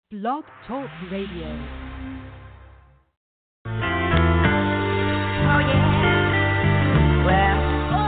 Blog Talk Radio. Oh yeah. Well.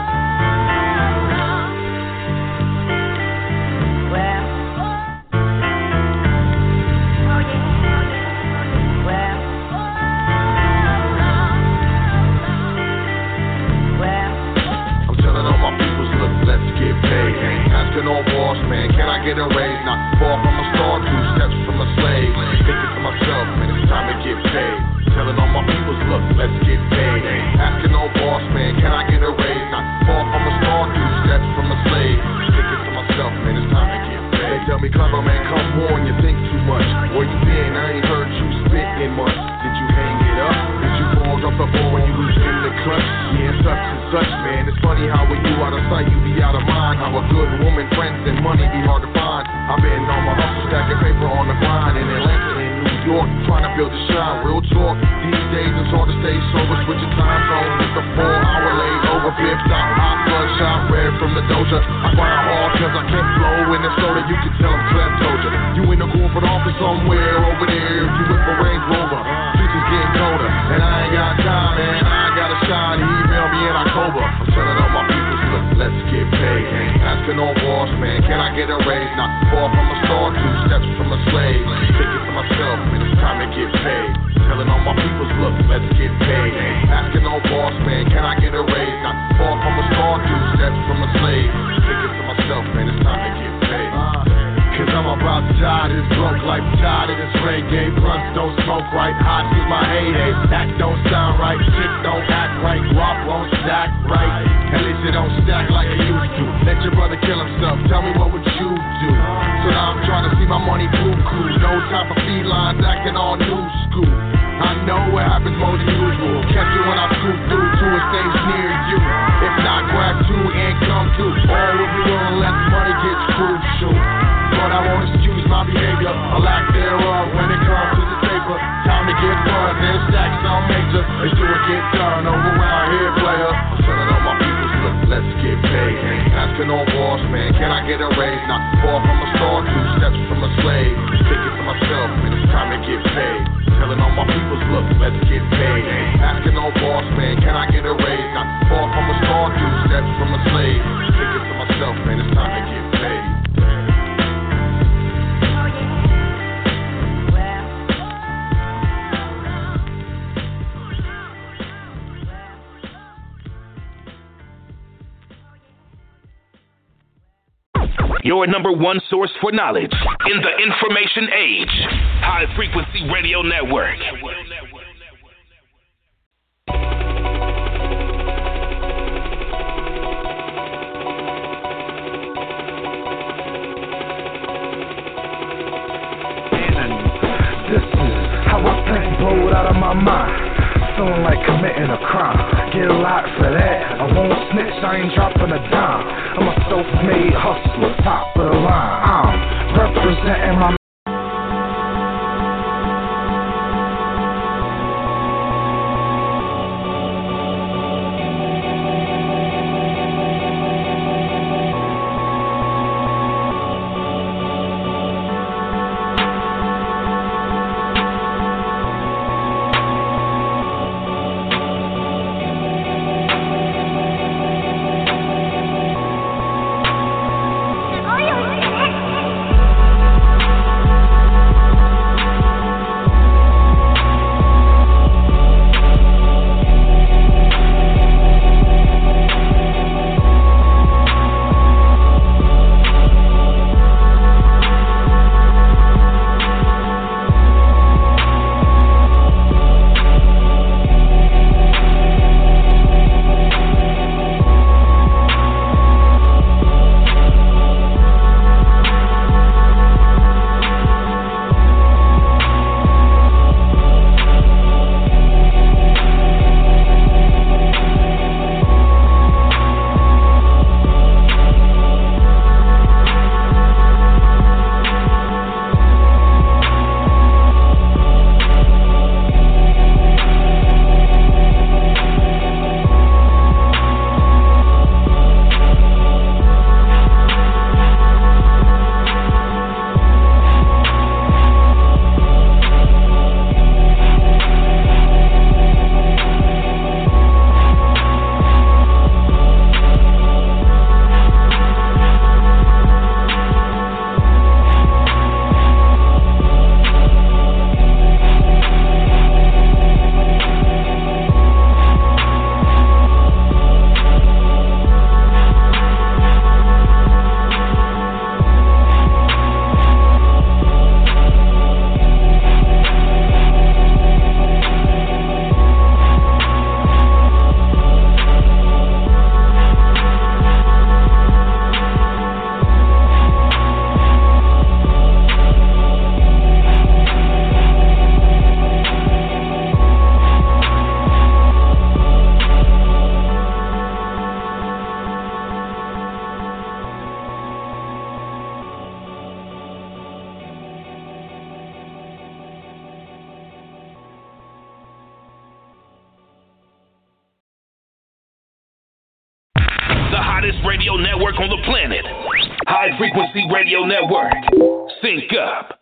No boss man, can I get a raise? Not far from a star, 2 steps from a slave. Thinking to myself, man, it's time to get paid. Telling all my peoples, look, let's get paid. Asking no boss man, can I get a raise? Not far from a star, 2 steps from a slave. Thinking to myself, man, it's time to get paid. They tell me, clever man, come on, you think too much. Where you been? I ain't heard you spit in much. Did you hang it up? Did you fall off the ball when you was in the clutch? Yeah, such and such, man. It's funny how when you out of sight, you be out of mind. How a good woman, friends, and money be hard to find. I've been on my hustle, stacking paper on the grind. In Atlanta, in New York, trying to build a shine. Real talk, these days it's hard to stay sober. Switching time zones with the 4-hour layover. Flips out, hot bloodshot, red from the doja. I grind hard cause I can't flow in the soda. You can tell I'm Clem told ya. You in the corporate office somewhere over there. If you with a Range Rover, streets is getting colder. And I ain't got time, man, I ain't got a shine. He emailed me in October. I'm telling all my people, look, let's get paid. Asking no boss, man, can I get a raise? Not far from a star, 2 steps from a slave. Thinking to myself, man, it's time to get paid. Telling all my people, look, let's get paid. Asking no boss, man, can I get a raise? Not far from a star, 2 steps from a slave. Thinking to myself, man, it's time to get paid. Cause I'm about to die, this broke life, tired of this reggae. Blunts don't smoke right, hot is my heyday. That don't sound right, shit don't act right, guap won't stack right. At least it don't stack like it used to. Let your brother kill himself, tell me what would you do? So now I'm trying to see my money buku. No time for felines acting all new school. I know what happens more than usual. Catch you when I scoop through to a stage near you. If not, grab 2 and come through. All will be on unless money gets crucial. But I won't excuse my behavior, a lack thereof when it comes to the paper. Time to get buzzed and stack some major. Let's do it, get done over around here, player. I'm telling all my people, look, let's get paid. Asking no boss, man, can I get a raise? Not far from a star, 2 steps from a slave. Thinking to myself, man, it's time to get paid. Telling all my people, look, let's get paid. Asking no boss, man, can I get a raise? Not far from a star, 2 steps from a slave. Thinking to myself, man, it's time to get paid. Your #1 source for knowledge in the information age. High Frequency Radio Network. This is how I think, blow it out of my mind. Feeling like committing a crime. Get a lot for that. I won't snitch, I ain't dropping a dime. I'm a self-made hustler, top of the line. I'm representing my radio network on the planet. High Frequency Radio Network. Sync up.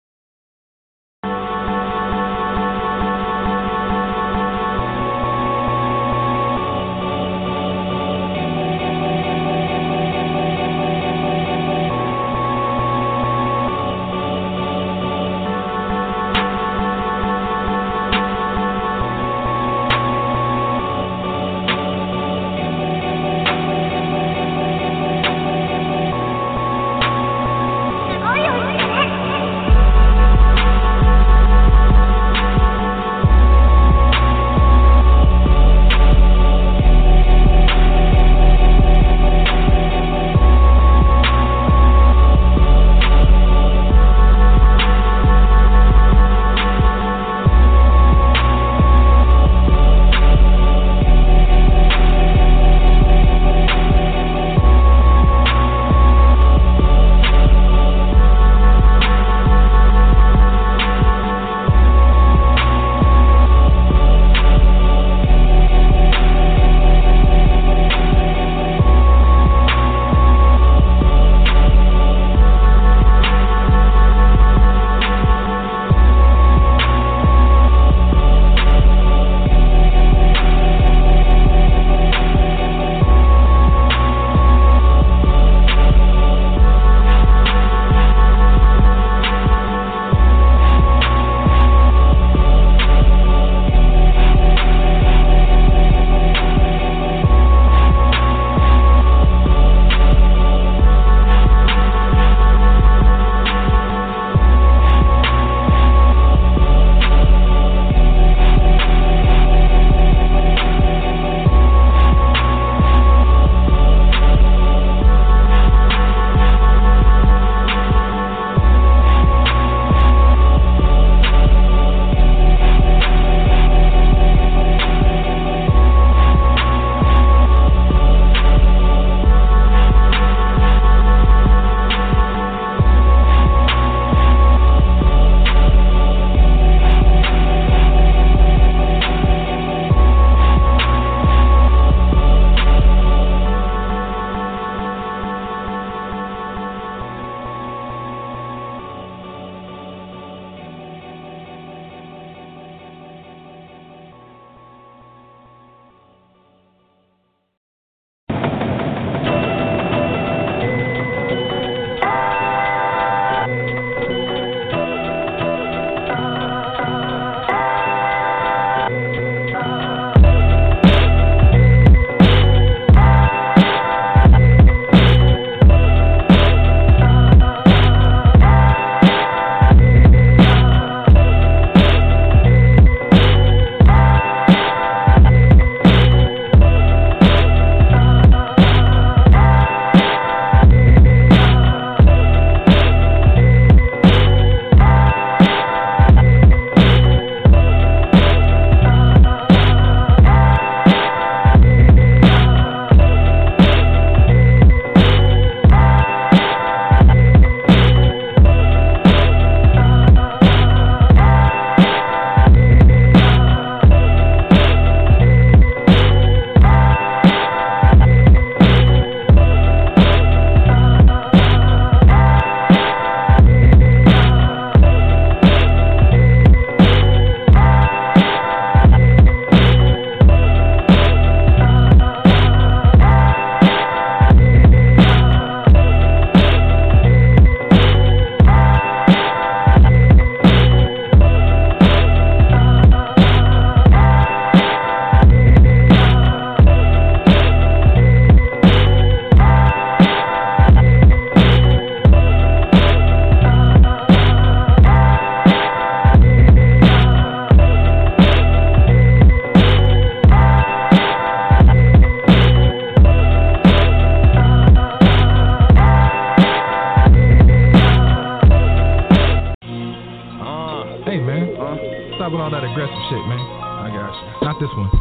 Stop with all that aggressive shit, man. I got you. Not this one.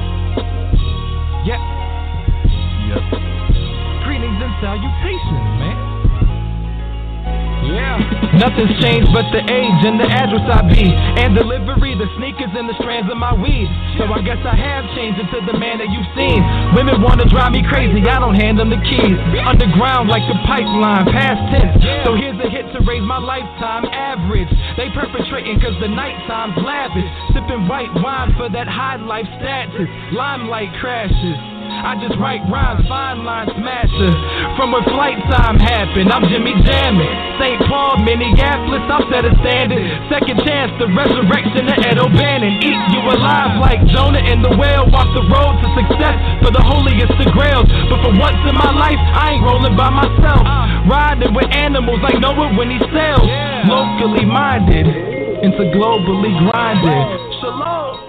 Yep. Greetings and salutations, man. Nothing's changed but the age and the address I be, and delivery, the sneakers and the strands of my weed. So I guess I have changed into the man that you've seen. Women wanna drive me crazy, I don't hand them the keys. Underground like the pipeline, past tense. So here's a hit to raise my lifetime average. They perpetrating cause the nighttime's lavish. Sipping white wine for that high life status. Limelight crashes, I just write rhymes, fine line smasher. From where flight time happened, I'm Jimmy Jammin'. St. Paul, Minneapolis, I'll set a standard. Second chance, the resurrection of Ed O'Bannon. Eat you alive like Jonah in the whale. Walk the road to success for the holiest of grails. But for once in my life, I ain't rolling by myself. Riding with animals like Noah when he sails. Locally minded, into globally grinded. Shalom.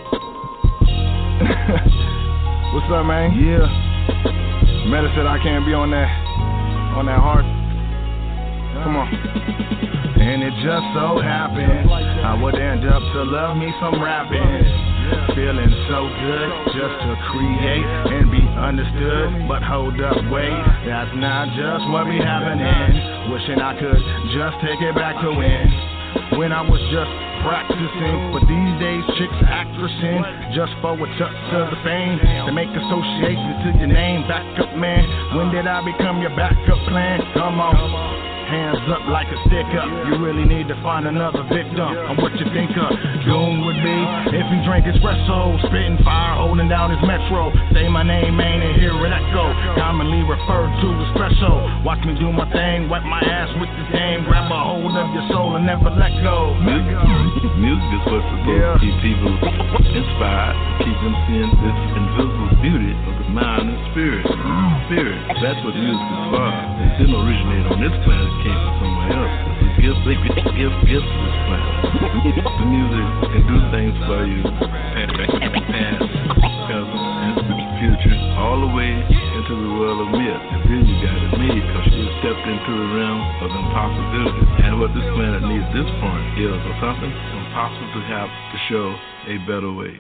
What's up, man? Yeah. Meta said I can't be on that heart. Come on. And it just so happened I would end up to love me some rapping. Feeling so good just to create and be understood. But hold up, wait, that's not just what be happening. Wishing I could just take it back to when I was just practicing, but these days chicks actressing just for a touch of the fame, to make associations to your name. Back up, man, when did I become your backup plan? Come on, hands up like a stick up. You really need to find another victim on what you think a goon would be if he drank espresso, spitting fire, holding down his metro. Say my name, man, and hear it echo, commonly referred to as special. Watch me do my thing, wipe my ass with the game, grab a hold of your soul and never let go. Music is what's supposed to keep people inspired, keep them seeing this invisible beauty of the mind and spirit. That's what music is for. It didn't originate on this planet, it came from somewhere else. They give gifts to this planet. The music can do things for you, past, present, and future, all the way into the world of myth. And then you got it made because you stepped into the realm of impossibility. And what this planet needs this point is something impossible to have to show a better way.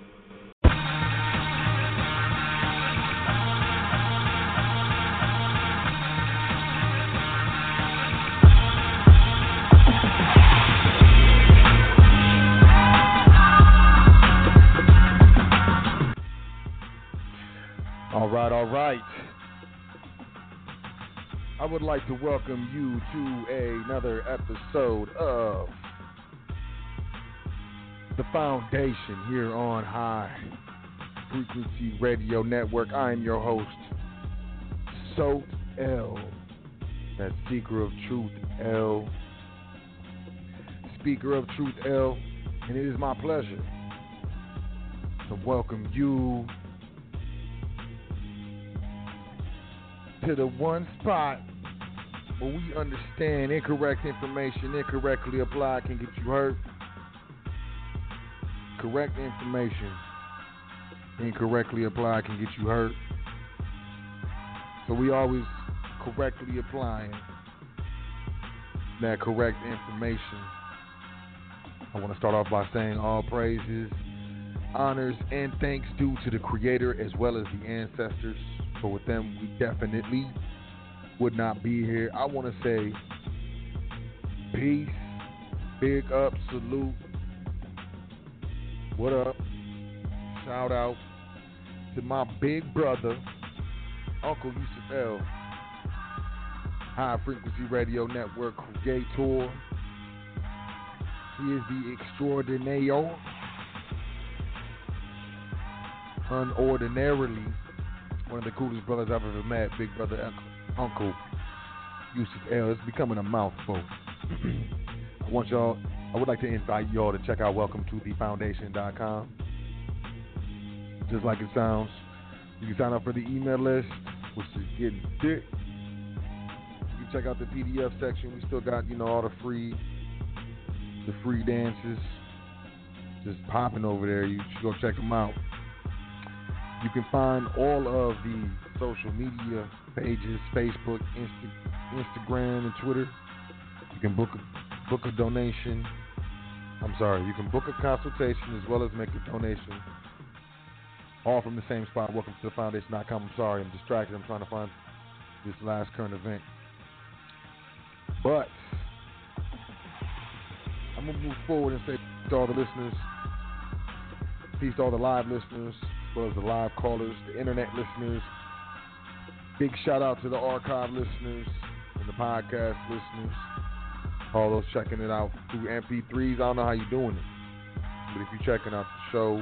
All right. I would like to welcome you to another episode of The Foundation here on High Frequency Radio Network. I am your host, Sot L. That's Speaker of Truth L. Speaker of Truth L. And it is my pleasure to welcome you to the one spot where we understand incorrect information incorrectly applied can get you hurt. Correct information incorrectly applied can get you hurt. So we always correctly applying that correct information. I want to start off by saying all praises, honors, and thanks due to the Creator as well as the ancestors. For with them, we definitely would not be here. I want to say peace, big up, salute, what up, shout out to my big brother, Uncle Yusuf L, High Frequency Radio Network creator. He is the extraordinaire, unordinarily one of the coolest brothers I've ever met, big brother Uncle Yusuf L. It's becoming a mouthful. I would like to invite y'all to check out welcometothefoundation.com. Just like it sounds. You can sign up for the email list, which is getting thick. You can check out the PDF section. We still got, all the free dances just popping over there. You should go check them out. You can find all of the social media pages, Facebook, Instagram, and Twitter. You can book a donation. You can book a consultation as well as make a donation. All from the same spot, welcome to the foundation.com. I'm sorry, I'm distracted. I'm trying to find this last current event. But going to move forward and say peace to all the listeners. Peace to all the live listeners, as well as the live callers, the internet listeners. Big shout out to the archive listeners and the podcast listeners. All those checking it out through MP3s. I don't know how you're doing it. But if you're checking out the show,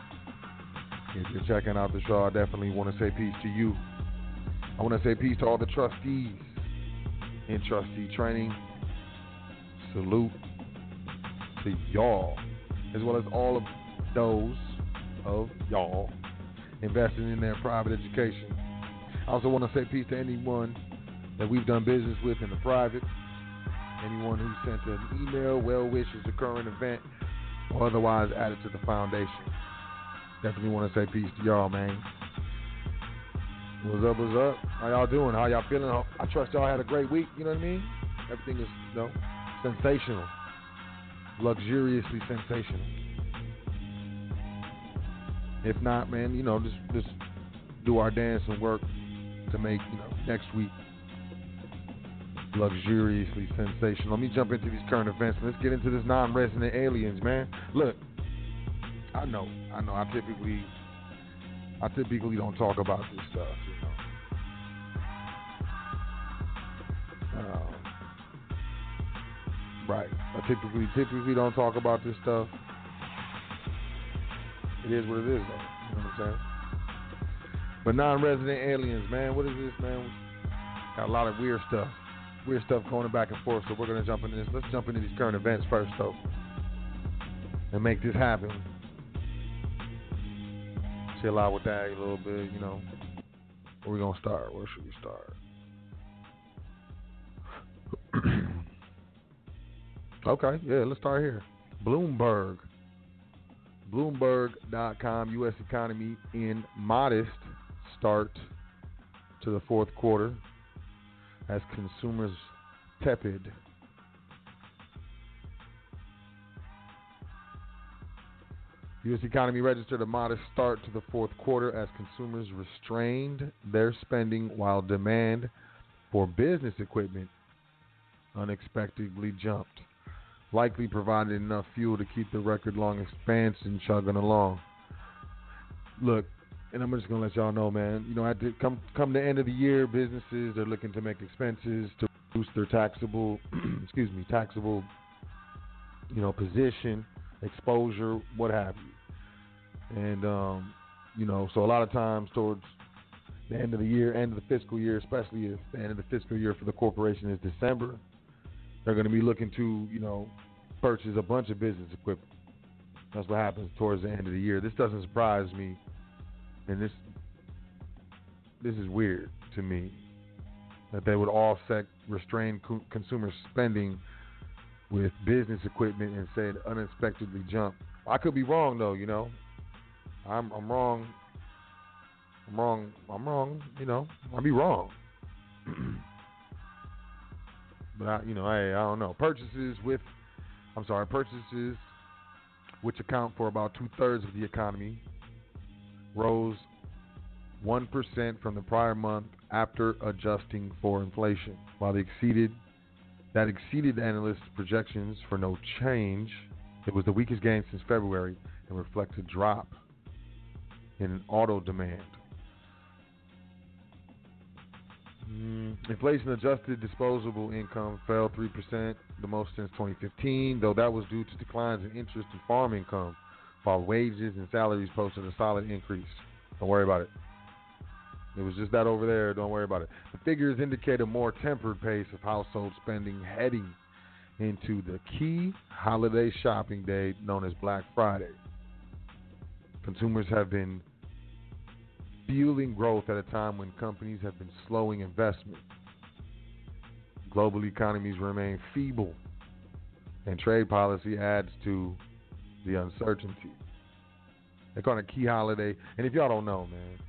I definitely want to say peace to you. I want to say peace to all the trustees in trustee training. Salute to y'all, as well as all of those of y'all investing in their private education. I also want to say peace to anyone that we've done business with in the private, anyone who sent an email, well wishes, a current event, or otherwise added to the foundation. Definitely want to say peace to y'all, man. What's up, what's up? How y'all doing? How y'all feeling? I trust y'all had a great week, you know what I mean? Everything is, sensational. Luxuriously sensational. If not, man, just do our dance and work to make, next week luxuriously sensational. Let me jump into these current events. Let's get into this non-resident aliens, man. Look, I know. I typically don't talk about this stuff, Right. I typically don't talk about this stuff. It is what it is, though. You know what I'm saying? But non-resident aliens, man, what is this, man? Got a lot of weird stuff going back and forth. So we're gonna jump into this. Let's jump into these current events first, though, and make this happen. Chill out with that a little bit, Where we gonna start? Where should we start? Okay, yeah, let's start here. Bloomberg.com, U.S. economy in modest start to the fourth quarter as consumers tepid. U.S. economy registered a modest start to the fourth quarter as consumers restrained their spending while demand for business equipment unexpectedly jumped, likely provided enough fuel to keep the record-long expansion chugging along. Look, and I'm just going to let y'all know, man, at the, come the end of the year, businesses are looking to make expenses to boost their taxable, position, exposure, what have you. And, so a lot of times towards the end of the year, end of the fiscal year, especially if the end of the fiscal year for the corporation is December, they're going to be looking to, purchase a bunch of business equipment. That's what happens towards the end of the year. This doesn't surprise me, and this is weird to me that they would offset restrained consumer spending with business equipment and say it unexpectedly jumped. I could be wrong though, I'm wrong. I'll be wrong. But I don't know. Purchases, which account for about 2/3 of the economy, rose 1% from the prior month after adjusting for inflation. While that exceeded analysts' projections for no change, it was the weakest gain since February and reflects a drop in auto demand. Inflation-adjusted disposable income fell 3%, the most since 2015, though that was due to declines in interest and farm income, while wages and salaries posted a solid increase. Don't worry about it. It was just that over there. Don't worry about it. The figures indicate a more tempered pace of household spending heading into the key holiday shopping day known as Black Friday. Consumers have been fueling growth at a time when companies have been slowing investment. Global economies remain feeble, and trade policy adds to the uncertainty. They're calling it a key holiday, and if y'all don't know, man,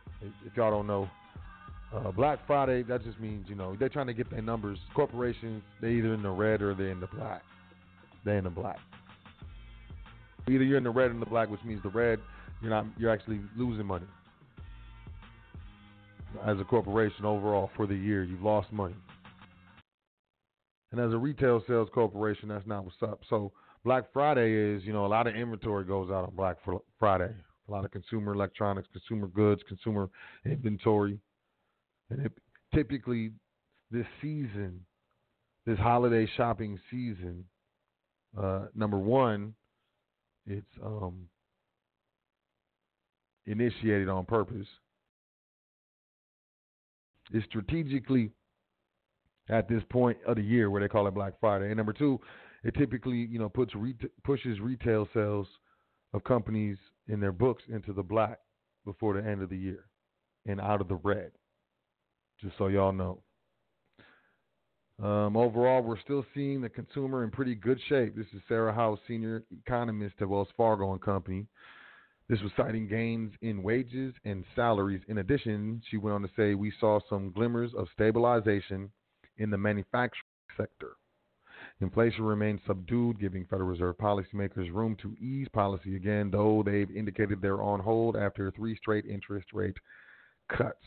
Black Friday, that just means, they're trying to get their numbers. Corporations, they're either in the red or they're in the black. They're in the black. Either you're in the red or in the black, which means the red, you're actually losing money. As a corporation overall for the year, you've lost money. And as a retail sales corporation, that's not what's up. So Black Friday is, a lot of inventory goes out on Black Friday. A lot of consumer electronics, consumer goods, consumer inventory. And typically this season, this holiday shopping season, number one, it's initiated on purpose. It's strategically at this point of the year where they call it Black Friday. And number two, it typically, pushes retail sales of companies in their books into the black before the end of the year and out of the red, just so y'all know. Overall, we're still seeing the consumer in pretty good shape. This is Sarah House, senior economist at Wells Fargo and Company. This was citing gains in wages and salaries. In addition, she went on to say we saw some glimmers of stabilization in the manufacturing sector. Inflation remains subdued, giving Federal Reserve policymakers room to ease policy again, though they've indicated they're on hold after 3 straight interest rate cuts.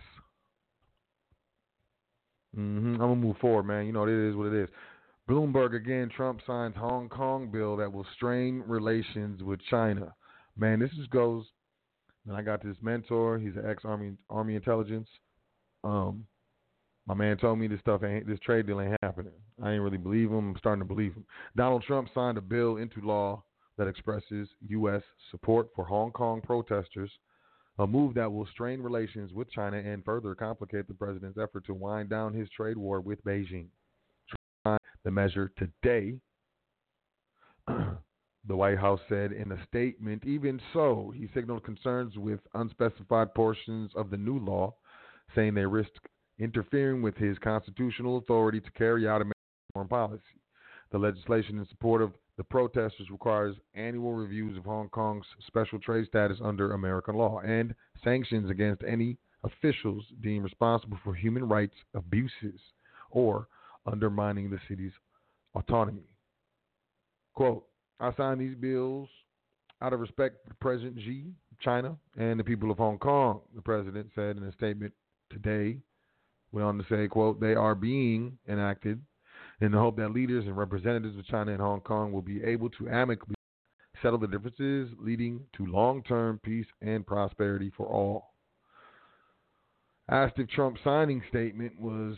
I'm going to move forward, man. It is what it is. Bloomberg again, Trump signs Hong Kong bill that will strain relations with China. Man, this just goes, and I got this mentor. He's an ex-Army intelligence. My man told me this trade deal ain't happening. I ain't really believe him. I'm starting to believe him. Donald Trump signed a bill into law that expresses U.S. support for Hong Kong protesters, a move that will strain relations with China and further complicate the president's effort to wind down his trade war with Beijing. Trump signed the measure today, the White House said in a statement. Even so, he signaled concerns with unspecified portions of the new law, saying they risk interfering with his constitutional authority to carry out American foreign policy. The legislation in support of the protesters requires annual reviews of Hong Kong's special trade status under American law and sanctions against any officials deemed responsible for human rights abuses or undermining the city's autonomy. Quote, I signed these bills out of respect for President Xi, China, and the people of Hong Kong, the president said in a statement today. Went on to say, quote, they are being enacted in the hope that leaders and representatives of China and Hong Kong will be able to amicably settle the differences, leading to long-term peace and prosperity for all. Asked if Trump's signing statement was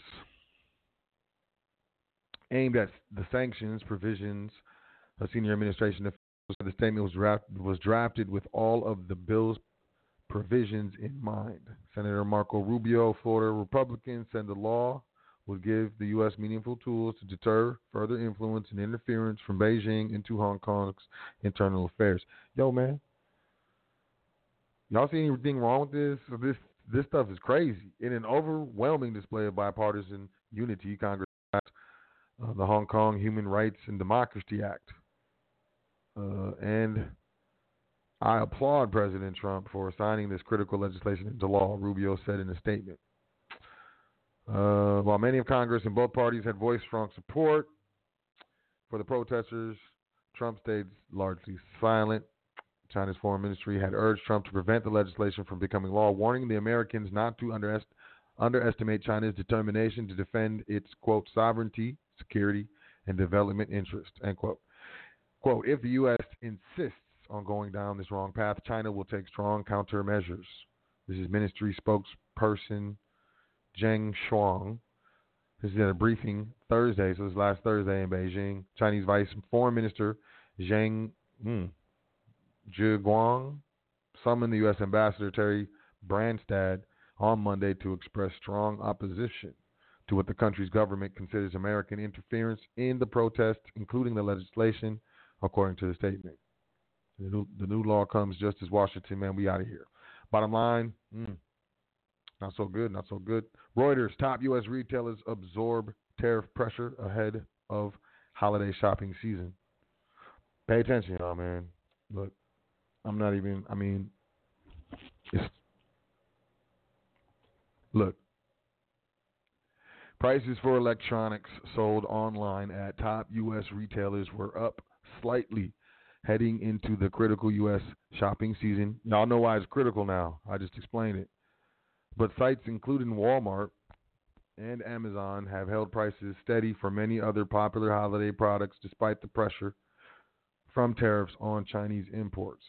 aimed at the sanctions provisions, a senior administration official said the statement was drafted with all of the bill's provisions in mind. Senator Marco Rubio, Florida Republican, said the law would give the U.S. meaningful tools to deter further influence and interference from Beijing into Hong Kong's internal affairs. Yo, man, y'all see anything wrong with this? This stuff is crazy. In an overwhelming display of bipartisan unity, Congress passed the Hong Kong Human Rights and Democracy Act. And I applaud President Trump for signing this critical legislation into law, Rubio said in a statement. While many of Congress and both parties had voiced strong support for the protesters, Trump stayed largely silent. China's foreign ministry had urged Trump to prevent the legislation from becoming law, warning the Americans not to underestimate China's determination to defend its, quote, sovereignty, security, and development interests, end quote. Quote, if the U.S. insists on going down this wrong path, China will take strong countermeasures. This is ministry spokesperson Zheng Shuang. This is at a briefing Thursday, so this is last Thursday in Beijing. Chinese Vice Foreign Minister Zhang Zhiguang summoned the U.S. Ambassador Terry Branstad on Monday to express strong opposition to what the country's government considers American interference in the protests, including the legislation, according to the statement. The new law comes just as Washington, man, we out of here. Bottom line, not so good, not so good. Reuters, top U.S. retailers absorb tariff pressure ahead of holiday shopping season. Pay attention, y'all, man. Look, look. Prices for electronics sold online at top U.S. retailers were up slightly heading into the critical U.S. shopping season. Y'all know why it's critical now. I just explained it. But sites including Walmart and Amazon have held prices steady for many other popular holiday products despite the pressure from tariffs on Chinese imports.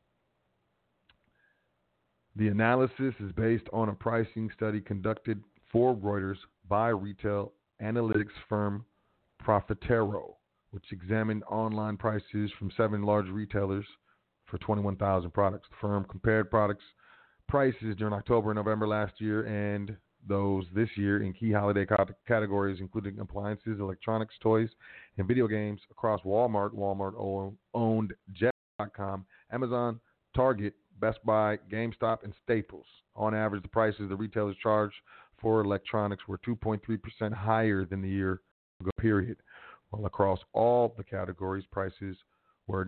The analysis is based on a pricing study conducted for Reuters by retail analytics firm Profitero, which examined online prices from 7 large retailers for 21,000 products. The firm compared products prices during October and November last year and those this year in key holiday categories, including appliances, electronics, toys, and video games across Walmart, Walmart-owned Jet.com, Amazon, Target, Best Buy, GameStop, and Staples. On average, the prices the retailers charged for electronics were 2.3% higher than the year ago period, while across all the categories, prices were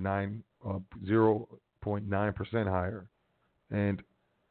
0.9% higher. And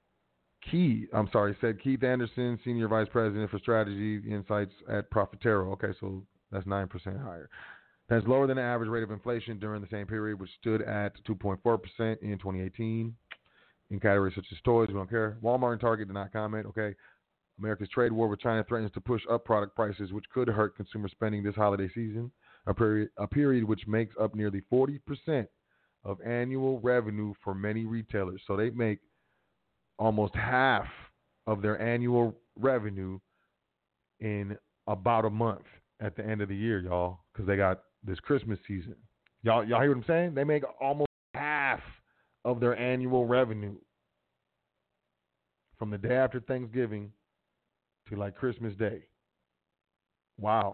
said Keith Anderson, Senior Vice President for Strategy Insights at Profitero. Okay, so that's 9% higher. That's lower than the average rate of inflation during the same period, which stood at 2.4% in 2018. In categories such as toys, we don't care. Walmart and Target did not comment. Okay, America's trade war with China threatens to push up product prices, which could hurt consumer spending this holiday season, a period which makes up nearly 40% of annual revenue for many retailers. So they make almost half of their annual revenue in about a month at the end of the year, y'all, because they got this Christmas season. Y'all hear what I'm saying? They make almost half of their annual revenue from the day after Thanksgiving to like Christmas Day. Wow.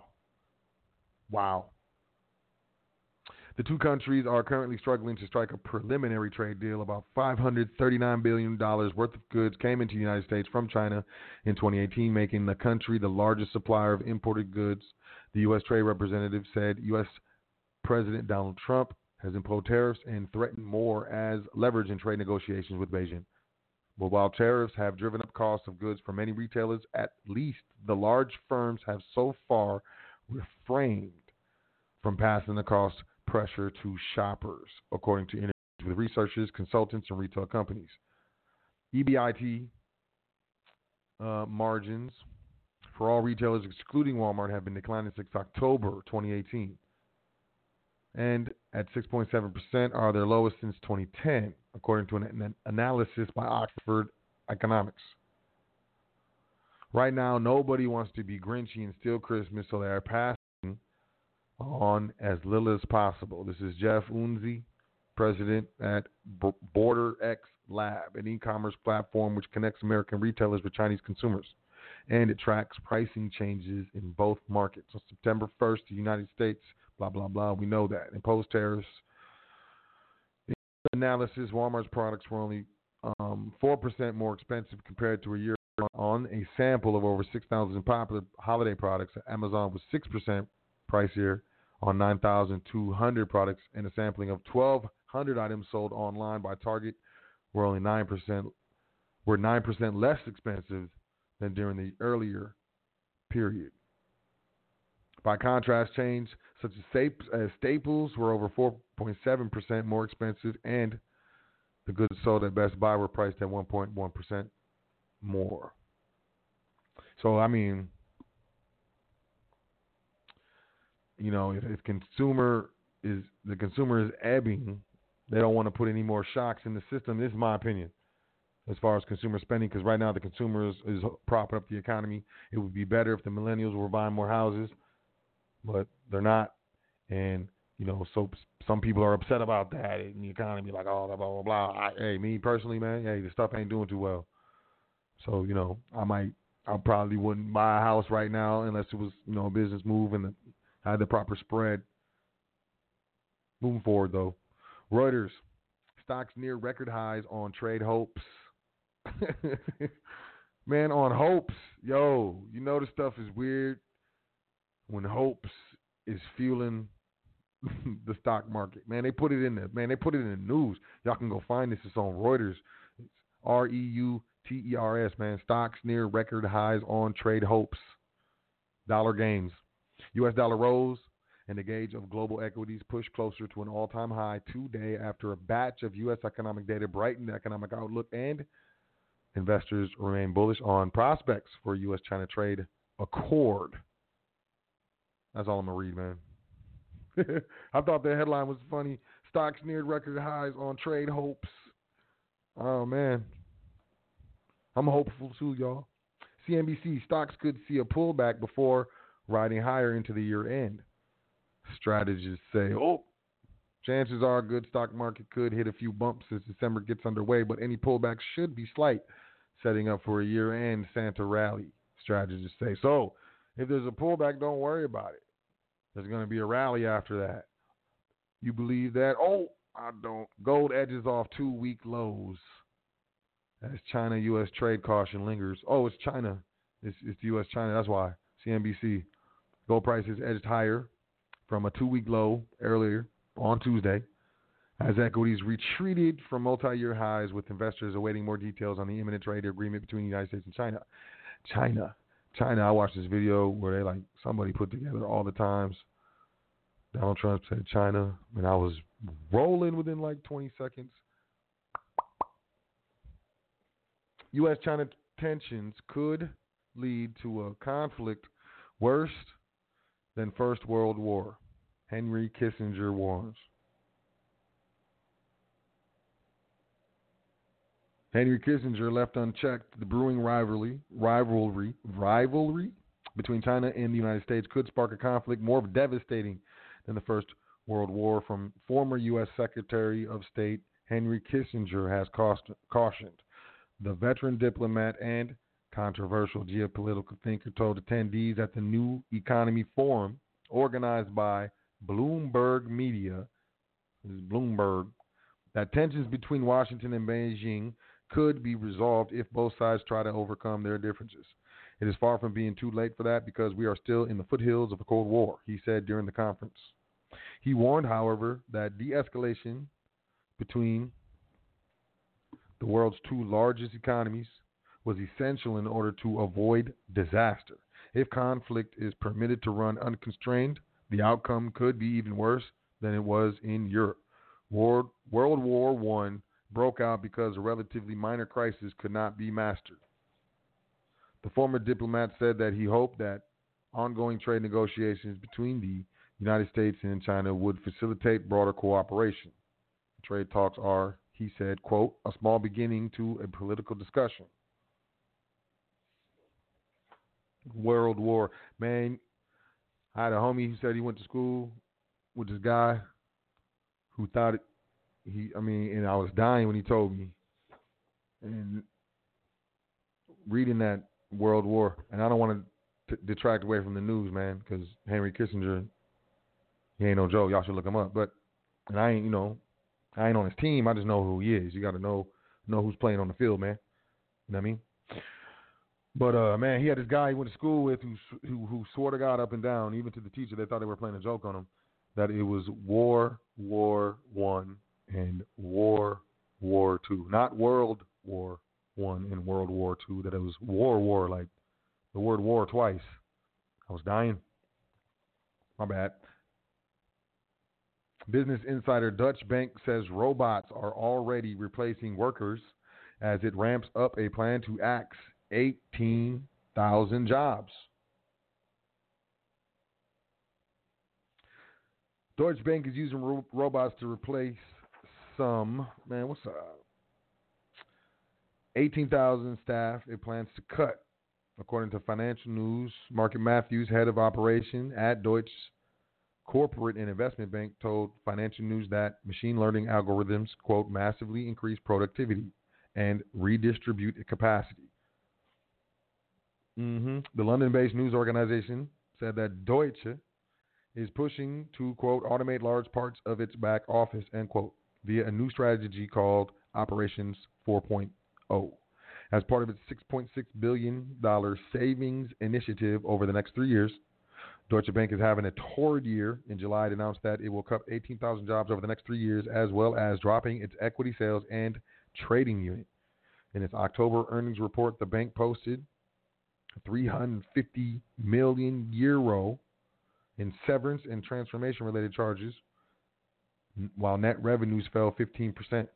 The two countries are currently struggling to strike a preliminary trade deal. About $539 billion worth of goods came into the United States from China in 2018, making the country the largest supplier of imported goods. The U.S. Trade Representative said U.S. President Donald Trump has imposed tariffs and threatened more as leverage in trade negotiations with Beijing. But while tariffs have driven up costs of goods for many retailers, at least the large firms have so far refrained from passing the cost pressure to shoppers, according to interviews with researchers, consultants, and retail companies. EBIT margins for all retailers, excluding Walmart, have been declining since October 2018, and at 6.7% are their lowest since 2010, according to an analysis by Oxford Economics. Right now, nobody wants to be Grinchy and steal Christmas, so they are passing on as little as possible. This is Jeff Unzi, president at BorderX Lab, an e-commerce platform which connects American retailers with Chinese consumers, and it tracks pricing changes in both markets. On September 1st, the United States, blah, blah, blah, we know that, imposed tariffs. In the analysis, Walmart's products were only 4% more expensive compared to a year ago. On a sample of over 6,000 popular holiday products, Amazon was 6% pricier on 9,200 products, and a sampling of 1,200 items sold online by Target were 9% less expensive than during the earlier period. By contrast, chains such as Staples were over 4.7% more expensive, and the goods sold at Best Buy were priced at 1.1% more. So, I mean, you know, if the consumer is ebbing, they don't want to put any more shocks in the system. This is my opinion as far as consumer spending, because right now the consumer is propping up the economy. It would be better if the millennials were buying more houses, but they're not. And, you know, so some people are upset about that in the economy, like, oh, blah, blah, blah. Hey, me personally, man, the stuff ain't doing too well. So, you know, I probably wouldn't buy a house right now unless it was, you know, a business move and had the proper spread. Moving forward, though, Reuters, stocks near record highs on trade hopes. Man, on hopes, yo, you know the stuff is weird when hopes is fueling the stock market. Man, they put it in the news. Y'all can go find this. It's on Reuters. It's REUTERS, man. Stocks near record highs on trade hopes. Dollar gains. U.S. dollar rose, and the gauge of global equities pushed closer to an all-time high today after a batch of U.S. economic data brightened the economic outlook, and investors remain bullish on prospects for U.S.-China trade Accord. That's all I'm going to read, man. I thought the headline was funny. Stocks neared record highs on trade hopes. Oh, man. I'm hopeful too, y'all. CNBC, stocks could see a pullback before riding higher into the year end. Strategists say, chances are a good stock market could hit a few bumps as December gets underway, but any pullback should be slight, setting up for a year-end Santa rally, strategists say. So, if there's a pullback, don't worry about it. There's going to be a rally after that. You believe that? Oh, I don't. Gold edges off 2-week lows as China-U.S. trade caution lingers. Oh, it's China. It's U.S.-China. That's why. CNBC. Gold prices edged higher from a 2-week low earlier on Tuesday as equities retreated from multi-year highs, with investors awaiting more details on the imminent trade agreement between the United States and China. China. I watched this video where somebody put together all the times Donald Trump said China, and I was rolling within 20 seconds. U.S.-China tensions could lead to a conflict worse than First World War, Henry Kissinger warns. Henry Kissinger left unchecked the brewing rivalry between China and the United States could spark a conflict more devastating than the First World War, from former U.S. Secretary of State Henry Kissinger has cautioned. The veteran diplomat and controversial geopolitical thinker told attendees at the New Economy Forum, organized by Bloomberg Media, that tensions between Washington and Beijing could be resolved if both sides try to overcome their differences. It is far from being too late for that because we are still in the foothills of a Cold War, he said during the conference. He warned, however, that de-escalation between the world's two largest economies was essential in order to avoid disaster. If conflict is permitted to run unconstrained, the outcome could be even worse than it was in Europe. World War I broke out because a relatively minor crisis could not be mastered. The former diplomat said that he hoped that ongoing trade negotiations between the United States and China would facilitate broader cooperation. Trade talks are, he said, quote, a small beginning to a political discussion. World War. Man, I had a homie who said he went to school with this guy who thought and I was dying when he told me. And reading that World War, and I don't want to detract away from the news, man, because Henry Kissinger, he ain't no joke. Y'all should look him up. And I ain't on his team. I just know who he is. You got to know who's playing on the field, man. You know what I mean? But man, he had this guy he went to school with who swore to God up and down, even to the teacher, they thought they were playing a joke on him, that it was War I and War II, not World War I and World War II. That it was war, like the word war twice. I was dying. My bad. Business Insider, Dutch Bank says robots are already replacing workers as it ramps up a plan to axe 18,000 jobs. Deutsche Bank is using robots to replace 18,000 staff it plans to cut, according to Financial News. Market Matthews, head of operation at Deutsche Corporate and Investment Bank, told Financial News that machine learning algorithms, quote, massively increase productivity and redistribute capacity. The London-based news organization said that Deutsche is pushing to, quote, automate large parts of its back office, end quote, via a new strategy called Operations 4.0. As part of its $6.6 billion savings initiative over the next 3 years, Deutsche Bank is having a torrid year. In July, it announced that it will cut 18,000 jobs over the next 3 years, as well as dropping its equity sales and trading unit. In its October earnings report, the bank posted 350 million euro in severance and transformation-related charges, while net revenues fell 15%.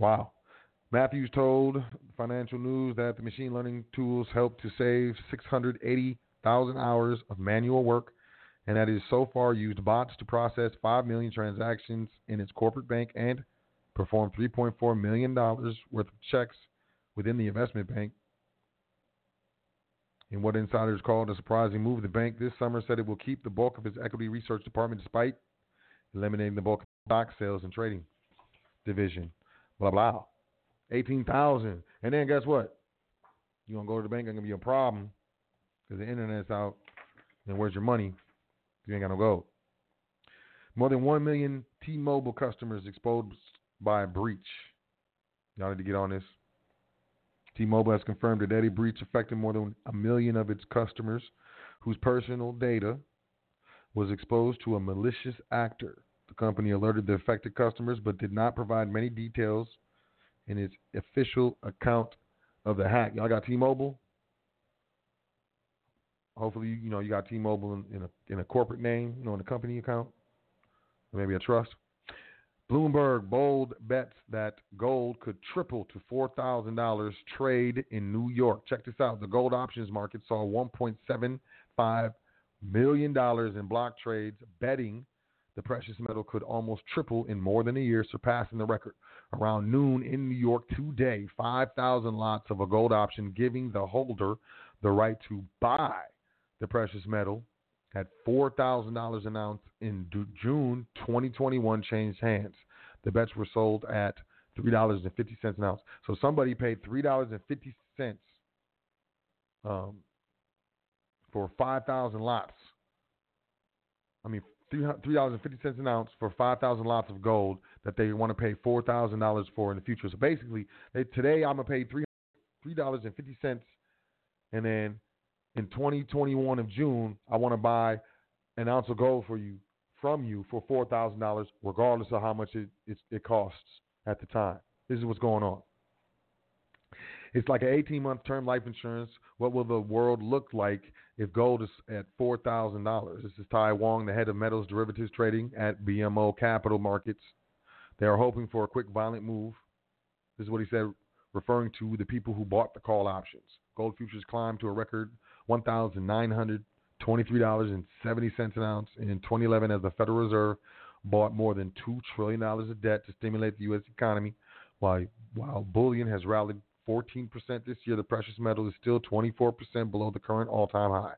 Wow. Matthews told Financial News that the machine learning tools help to save 680,000 hours of manual work, and that it so far used bots to process 5 million transactions in its corporate bank and perform $3.4 million worth of checks within the investment bank. In what insiders called a surprising move, the bank this summer said it will keep the bulk of its equity research department despite eliminating the bulk of stock sales and trading division. Blah, blah. 18,000. And then guess what? You're going to go to the bank, it's going to be a problem because the internet's out. And where's your money? You ain't got no gold. More than 1 million T-Mobile customers exposed by a breach. Y'all need to get on this. T-Mobile has confirmed that the breach affected more than 1 million of its customers whose personal data was exposed to a malicious actor. The company alerted the affected customers but did not provide many details in its official account of the hack. Y'all got T-Mobile? Hopefully, you got T-Mobile in a corporate name, in a company account, or maybe a trust. Bloomberg bold bets that gold could triple to $4,000 trade in New York. Check this out. The gold options market saw $1.75 million in block trades, betting the precious metal could almost triple in more than a year, surpassing the record. Around noon in New York today, 5,000 lots of a gold option, giving the holder the right to buy the precious metal at $4,000 an ounce in June 2021 changed hands. The bets were sold at $3.50 an ounce. So somebody paid $3.50 for 5,000 lots. I mean, $3.50 an ounce for 5,000 lots of gold that they want to pay $4,000 for in the future. So basically, today I'm going to pay $3.50, and then in 2021 of June, I want to buy an ounce of gold from you for $4,000, regardless of how much it costs at the time. This is what's going on. It's like an 18-month term life insurance. What will the world look like if gold is at $4,000? This is Tai Wong, the head of metals derivatives trading at BMO Capital Markets. They are hoping for a quick, violent move. This is what he said, referring to the people who bought the call options. Gold futures climbed to a record $1,923.70 an ounce in 2011 as the Federal Reserve bought more than $2 trillion of debt to stimulate the U.S. economy. While bullion has rallied 14% this year, the precious metal is still 24% below the current all-time high.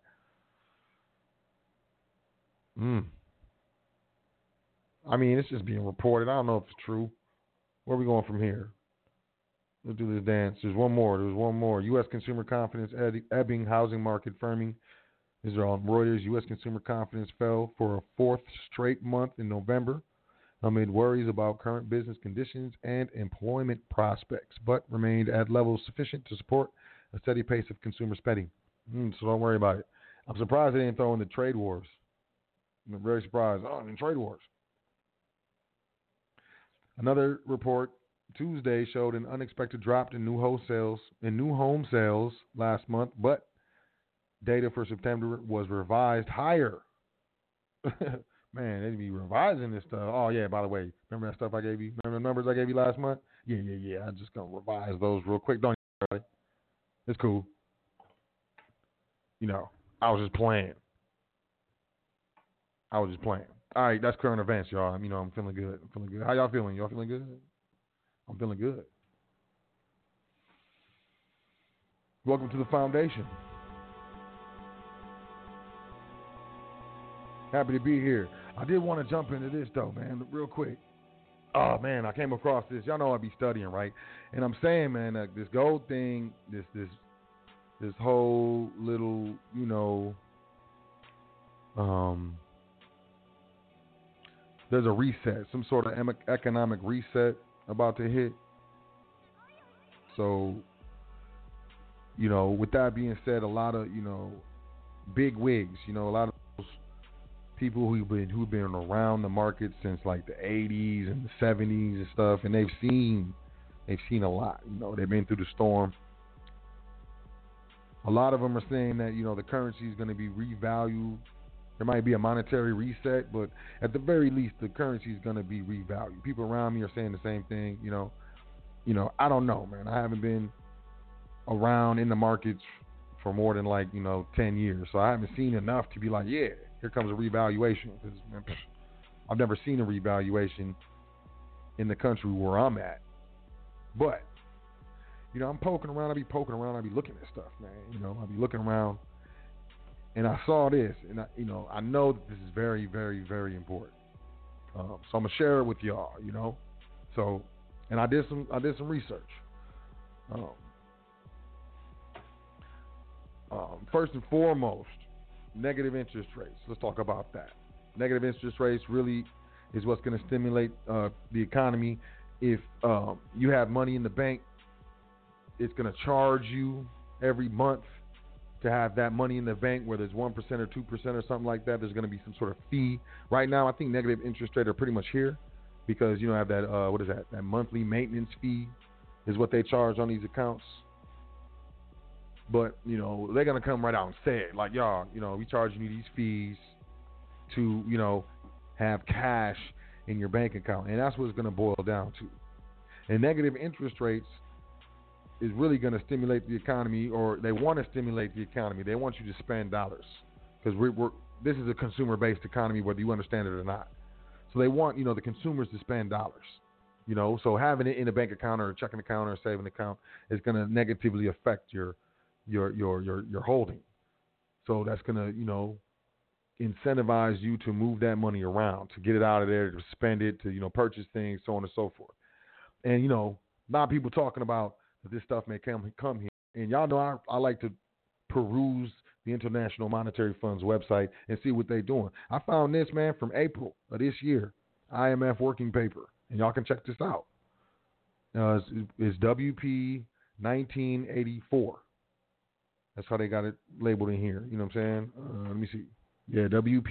I mean, it's just being reported. I don't know if it's true. Where are we going from here? Let's do this dance. There's one more. U.S. consumer confidence ebbing, housing market firming. These are on Reuters. U.S. consumer confidence fell for a fourth straight month in November amid worries about current business conditions and employment prospects, but remained at levels sufficient to support a steady pace of consumer spending. So don't worry about it. I'm surprised they didn't throw in the trade wars. I'm very surprised. In trade wars. Another report Tuesday showed an unexpected drop in new home sales last month, but data for September was revised higher. Man, they'd be revising this stuff. Oh, yeah, by the way, remember that stuff I gave you? Remember the numbers I gave you last month? Yeah. I'm just going to revise those real quick. Don't you worry. It's cool. I was just playing. All right, that's current events, y'all. I'm feeling good. How y'all feeling? Y'all feeling good? I'm feeling good. Welcome to the foundation. Happy to be here. I did want to jump into this, though, man, real quick. Oh, man, I came across this. Y'all know I be studying, right? And I'm saying, man, this gold thing, this whole little, there's a reset, some sort of economic reset about to hit. So, with that being said, a lot of, big wigs, a lot of those people who've been around the market since like the 80s and the 70s and stuff, and they've seen a lot. They've been through the storm. A lot of them are saying that the currency is going to be revalued. There might be a monetary reset, but at the very least, the currency is going to be revalued. People around me are saying the same thing. I don't know, man. I haven't been around in the markets for more than 10 years, so I haven't seen enough to be like, yeah, here comes a revaluation. 'Cause, man, I've never seen a revaluation in the country where I'm at. But I'm poking around. I be looking at stuff, man. I be looking around, and I saw this, and I know that this is very, very, very important. So I'm gonna share it with y'all. So, and I did some research. First and foremost, negative interest rates. Let's talk about that. Negative interest rates really is what's going to stimulate the economy. If you have money in the bank, it's going to charge you every month to have that money in the bank, whether it's 1% or 2% or something like that. There's going to be some sort of fee. Right now, I think negative interest rates are pretty much here because have that what is that? That monthly maintenance fee is what they charge on these accounts. But they're going to come right out and say it, like, y'all, we charging you these fees to have cash in your bank account, and that's what it's going to boil down to. And negative interest rates is really going to stimulate the economy, or they want to stimulate the economy. They want you to spend dollars because this is a consumer-based economy, whether you understand it or not. So they want the consumers to spend dollars. So having it in a bank account or a checking account or a saving account is going to negatively affect your holding. So that's going to incentivize you to move that money around, to get it out of there, to spend it, to purchase things, so on and so forth. And a lot of people talking about that this stuff may come here. And y'all know I like to peruse the International Monetary Fund's website and see what they're doing. I found this, man, from April of this year, IMF working paper, and y'all can check this out. It's WP 1984. That's how they got it labeled in here. You know what I'm saying? Let me see. Yeah,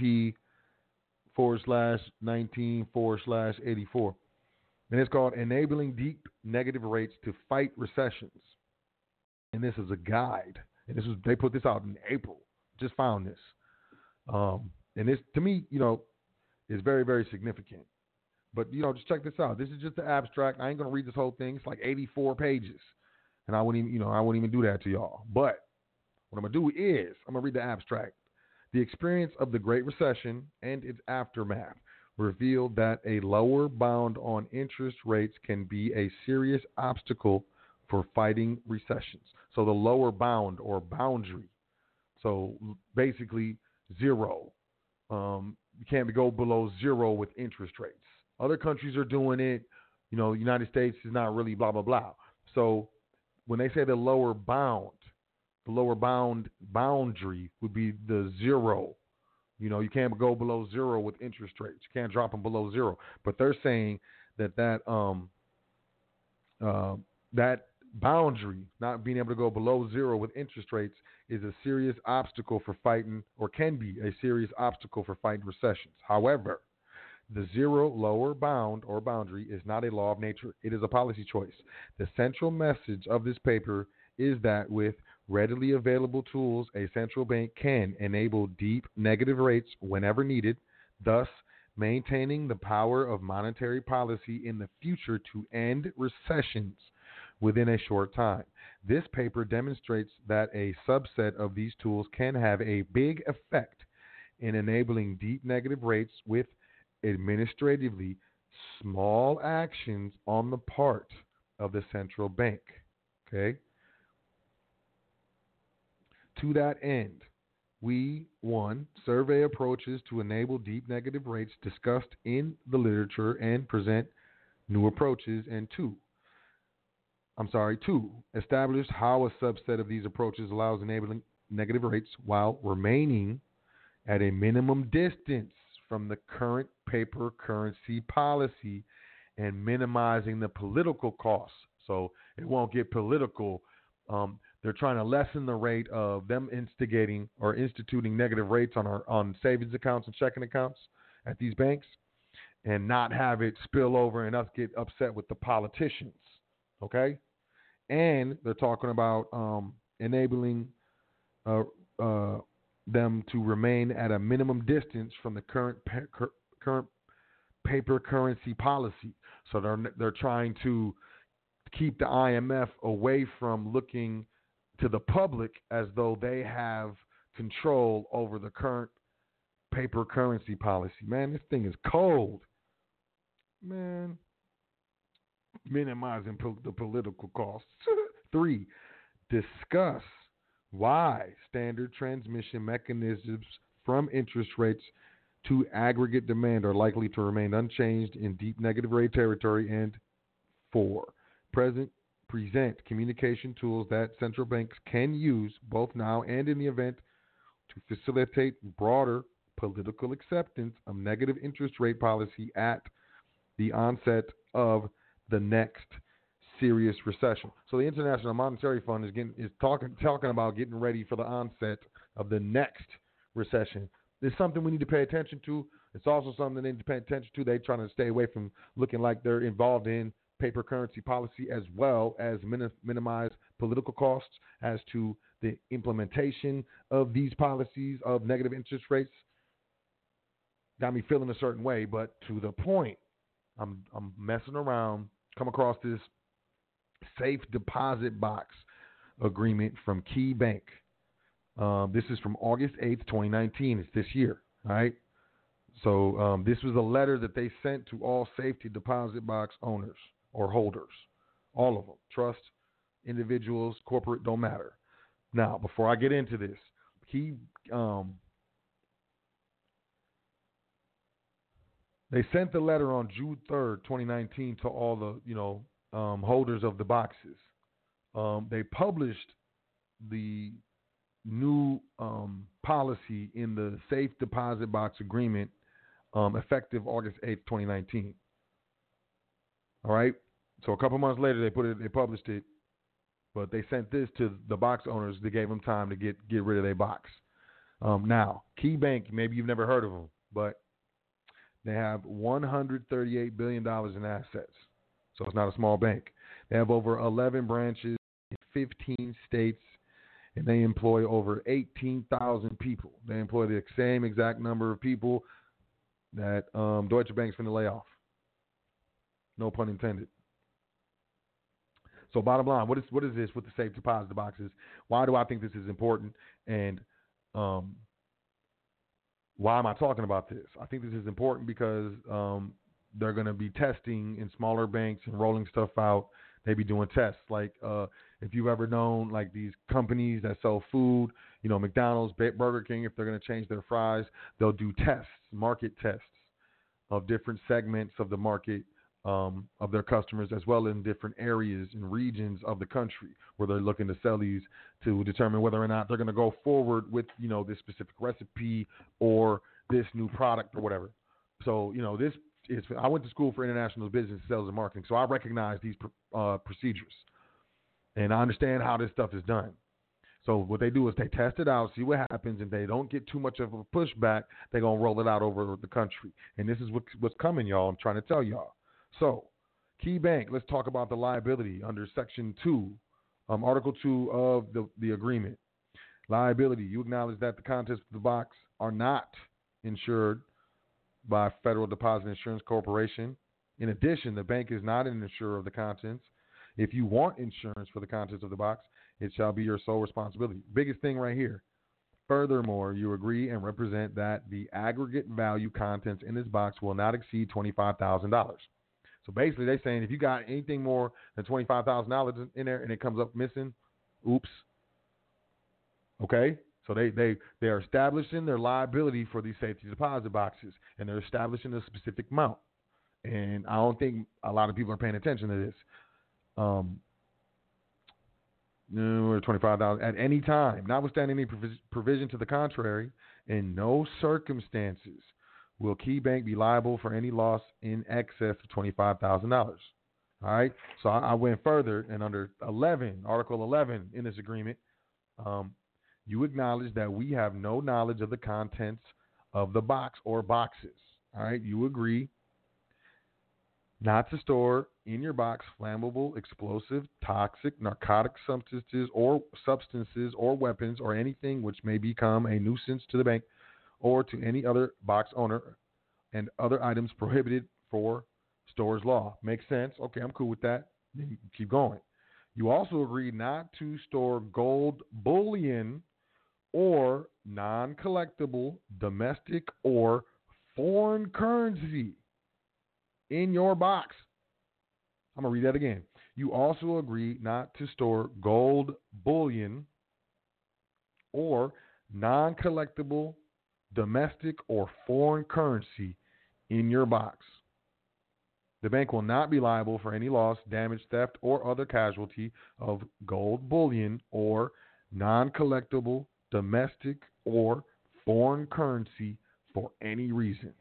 WP/19/84. And it's called Enabling Deep Negative Rates to Fight Recessions. And this is a guide. And they put this out in April. Just found this. And this, to me, is very, very significant. But, just check this out. This is just the abstract. I ain't going to read this whole thing. It's like 84 pages. And I wouldn't even do that to y'all. But what I'm going to do is I'm going to read the abstract. The experience of the Great Recession and its aftermath revealed that a lower bound on interest rates can be a serious obstacle for fighting recessions. So the lower bound or boundary. So basically zero. You can't go below zero with interest rates. Other countries are doing it. The United States is not really blah, blah, blah. So when they say the lower bound boundary would be the zero. You can't go below zero with interest rates. You can't drop them below zero. But they're saying that boundary, not being able to go below zero with interest rates, is a serious obstacle for fighting, or can be a serious obstacle for fighting recessions. However, the zero lower bound or boundary is not a law of nature. It is a policy choice. The central message of this paper is that with readily available tools, a central bank can enable deep negative rates whenever needed, thus maintaining the power of monetary policy in the future to end recessions within a short time. This paper demonstrates that a subset of these tools can have a big effect in enabling deep negative rates with administratively small actions on the part of the central bank. Okay? To that end, we, 1, survey approaches to enable deep negative rates discussed in the literature and present new approaches, and 2, establish how a subset of these approaches allows enabling negative rates while remaining at a minimum distance from the current paper currency policy and minimizing the political costs. So it won't get political. They're trying to lessen the rate of them instigating or instituting negative rates on savings accounts and checking accounts at these banks, and not have it spill over and us get upset with the politicians. Okay? And they're talking about enabling them to remain at a minimum distance from the current paper currency policy. So they're trying to keep the IMF away from looking to the public as though they have control over the current paper currency policy. Man, this thing is cold. Man, minimizing the political costs. 3, discuss why standard transmission mechanisms from interest rates to aggregate demand are likely to remain unchanged in deep negative rate territory. And 4, present communication tools that central banks can use both now and in the event to facilitate broader political acceptance of negative interest rate policy at the onset of the next serious recession. So the International Monetary Fund is talking about getting ready for the onset of the next recession. It's something we need to pay attention to. It's also something they need to pay attention to. They're trying to stay away from looking like they're involved in paper currency policy, as well as minimize political costs as to the implementation of these policies of negative interest rates. Got me feeling a certain way, but to the point, I'm messing around, come across this safe deposit box agreement from Key Bank. This is from August 8th, 2019. It's this year, all right? So this was a letter that they sent to all safety deposit box owners or holders, all of them, trust, individuals, corporate, don't matter. Now, before I get into this, they sent the letter on June 3rd, 2019 to all the, holders of the boxes. They published the new policy in the safe deposit box agreement effective August 8th, 2019. All right? So a couple months later, they published it, but they sent this to the box owners. They gave them time to get rid of their box. Now, Key Bank, maybe you've never heard of them, but they have $138 billion in assets. So it's not a small bank. They have over 11 branches in 15 states, and they employ over 18,000 people. They employ the same exact number of people that Deutsche Bank's going to lay off. No pun intended. So bottom line, what is this with the safe deposit boxes? Why do I think this is important? And why am I talking about this? I think this is important because they're going to be testing in smaller banks and rolling stuff out. They be doing tests. Like if you've ever known like these companies that sell food, McDonald's, Burger King, if they're going to change their fries, they'll do tests, market tests of different segments of the market of their customers, as well in different areas and regions of the country where they're looking to sell these to determine whether or not they're going to go forward with, this specific recipe or this new product or whatever. So, I went to school for international business, sales, and marketing, so I recognize these procedures, and I understand how this stuff is done. So what they do is they test it out, see what happens, and they don't get too much of a pushback, they're going to roll it out over the country. And this is what's coming, y'all. I'm trying to tell y'all. So, Key Bank, let's talk about the liability under Section 2, Article 2 of the agreement. Liability, you acknowledge that the contents of the box are not insured by Federal Deposit Insurance Corporation. In addition, the bank is not an insurer of the contents. If you want insurance for the contents of the box, it shall be your sole responsibility. Biggest thing right here. Furthermore, you agree and represent that the aggregate value contents in this box will not exceed $25,000. So basically, they're saying if you got anything more than $25,000 in there and it comes up missing, oops. Okay? So they are establishing their liability for these safety deposit boxes, and they're establishing a specific amount. And I don't think a lot of people are paying attention to this. $25,000 at any time, notwithstanding any provision to the contrary, in no circumstances will Key Bank be liable for any loss in excess of $25,000. All right. So I went further, and under Article 11 in this agreement, you acknowledge that we have no knowledge of the contents of the box or boxes. All right. You agree not to store in your box flammable, explosive, toxic, narcotic substances or weapons or anything which may become a nuisance to the bank or to any other box owner, and other items prohibited for stores law. Makes sense? Okay, I'm cool with that. Then keep going. You also agree not to store gold bullion or non-collectible domestic or foreign currency in your box. I'm going to read that again. You also agree not to store gold bullion or non-collectible domestic or foreign currency in your box. The bank will not be liable for any loss, damage, theft, or other casualty of gold bullion or non-collectible domestic or foreign currency for any reason.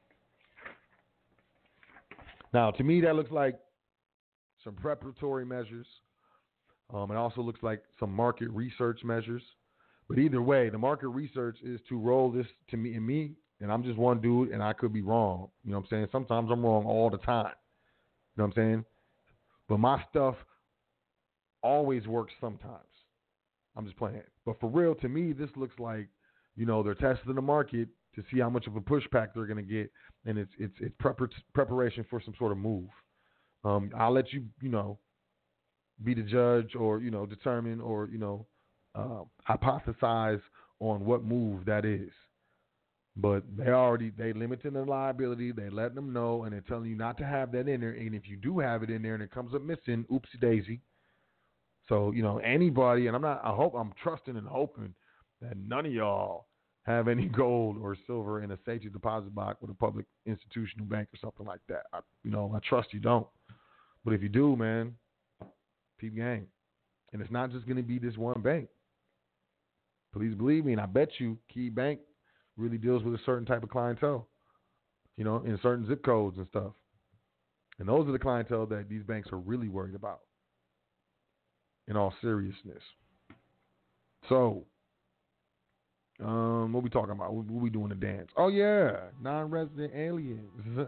Now, to me, that looks like some preparatory measures. It also looks like some market research measures. But either way, the market research is to roll this to me, and I'm just one dude, and I could be wrong. You know what I'm saying? Sometimes I'm wrong all the time. You know what I'm saying? But my stuff always works sometimes. I'm just playing. But for real, to me, this looks like, you know, they're testing the market to see how much of a pushback they're going to get, and it's preparation for some sort of move. I'll let you, you know, be the judge or, you know, determine or, you know, hypothesize on what move that is. But they limiting the liability, they letting them know, and they're telling you not to have that in there. And if you do have it in there and it comes up missing, oopsie daisy. So, you know, anybody, and I'm trusting and hoping that none of y'all have any gold or silver in a safety deposit box with a public institutional bank or something like that. I trust you don't. But if you do, man, peep game. And it's not just going to be this one bank. Please believe me, and I bet you Key Bank really deals with a certain type of clientele, you know, in certain zip codes and stuff. And those are the clientele that these banks are really worried about, in all seriousness. So, what we talking about? What we doing the dance? Oh, yeah, non-resident aliens.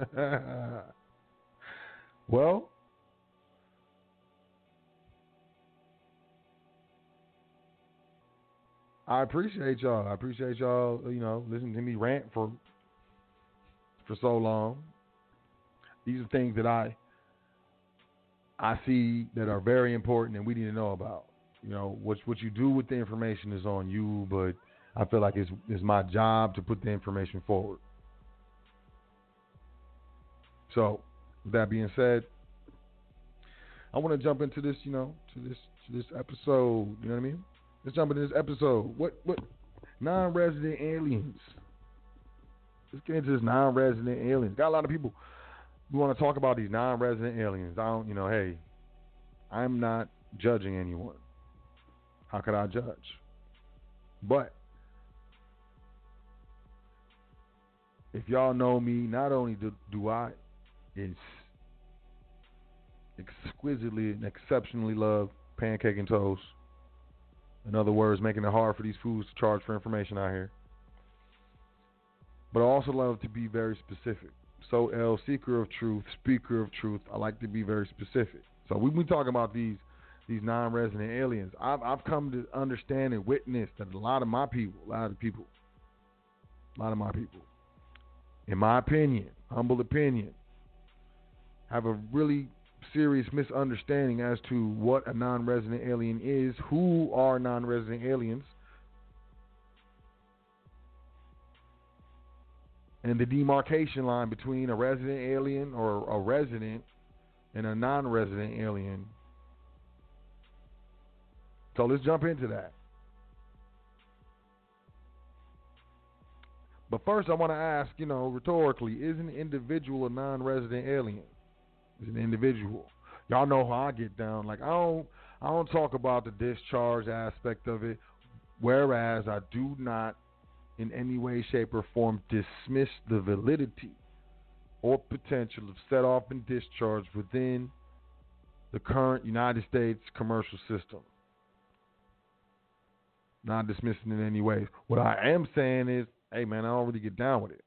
Well, I appreciate y'all. You know, listening to me rant for so long. These are things that I see that are very important and we need to know about. You know, what you do with the information is on you, but I feel like it's my job to put the information forward. So, with that being said, I want to jump into this, you know, to this episode. You know what I mean? Let's jump into this episode. What non-resident aliens? Let's get into this non-resident aliens. Got a lot of people who want to talk about these non-resident aliens. Hey, I'm not judging anyone. How could I judge? But if y'all know me, not only do I exquisitely and exceptionally love pancake and toast. In other words, making it hard for these foods to charge for information out here. But I also love to be very specific. So, seeker of truth, speaker of truth, I like to be very specific. So we've been talking about these non-resident aliens. I've come to understand and witness that a lot of my people, in my opinion, humble opinion, have a really serious misunderstanding as to what a non-resident alien is, who are non-resident aliens, and the demarcation line between a resident alien or a resident and a non-resident alien. So let's jump into that. But first I want to ask, you know, rhetorically, is an individual a non-resident alien? Is an individual. Y'all know how I get down. Like I don't talk about the discharge aspect of it, whereas I do not in any way, shape, or form dismiss the validity or potential of set off and discharge within the current United States commercial system. Not dismissing it in any way. What I am saying is, hey man, I don't really get down with it.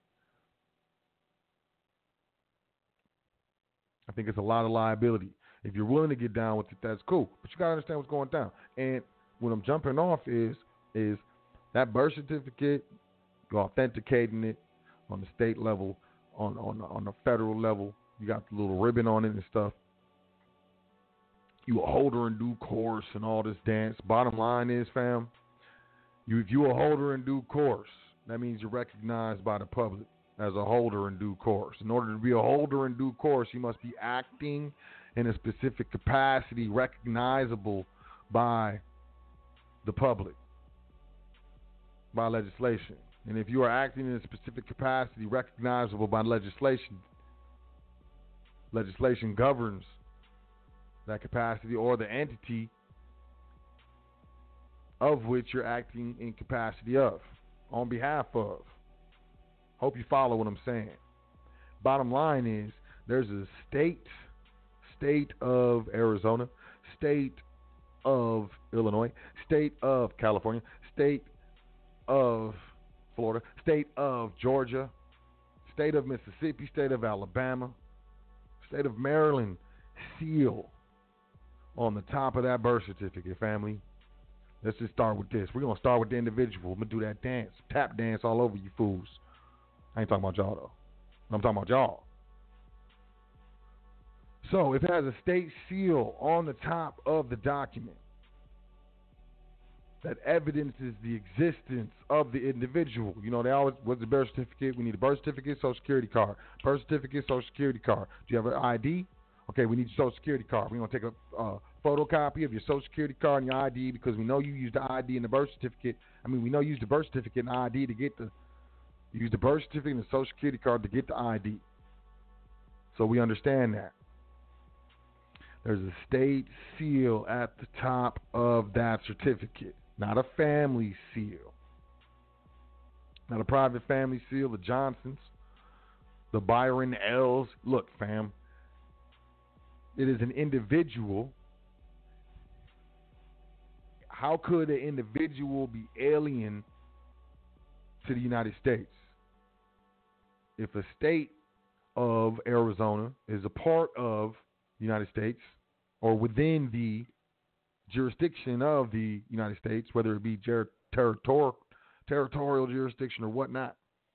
I think it's a lot of liability. If you're willing to get down with it, that's cool. But you got to understand what's going down. And what I'm jumping off is that birth certificate, you're authenticating it on the state level, on the federal level. You got the little ribbon on it and stuff. you a holder in due course and all this dance. Bottom line is, fam, if you a holder in due course, that means you're recognized by the public as a holder in due course. In order to be a holder in due course, you must be acting in a specific capacity recognizable by the public, by legislation. And if you are acting in a specific capacity recognizable by legislation, legislation governs that capacity or the entity of which you're acting in capacity of, on behalf of. Hope you follow what I'm saying. Bottom line is, there's a state of Arizona, state of Illinois, state of California, state of Florida, state of Georgia, state of Mississippi, state of Alabama, state of Maryland seal on the top of that birth certificate, family. Let's just start with this. We're going to start with the individual. I'm going to do that dance, tap dance all over you fools. I ain't talking about y'all, though. I'm talking about y'all. So if it has a state seal on the top of the document that evidences the existence of the individual, you know, they always, what's the birth certificate? We need a birth certificate, social security card. Birth certificate, social security card. Do you have an ID? Okay, we need your social security card. We're going to take a photocopy of your social security card and your ID because we know you used the ID and the birth certificate. We know you used the birth certificate and the ID to get you used the birth certificate and the social security card to get the ID. So we understand that. There's a state seal at the top of that certificate, not a family seal. Not a private family seal, the Johnsons, the Byron L's. Look, fam, it is an individual. How could an individual be alien to the United States? If a state of Arizona is a part of the United States or within the jurisdiction of the United States, whether it be territorial jurisdiction or whatnot,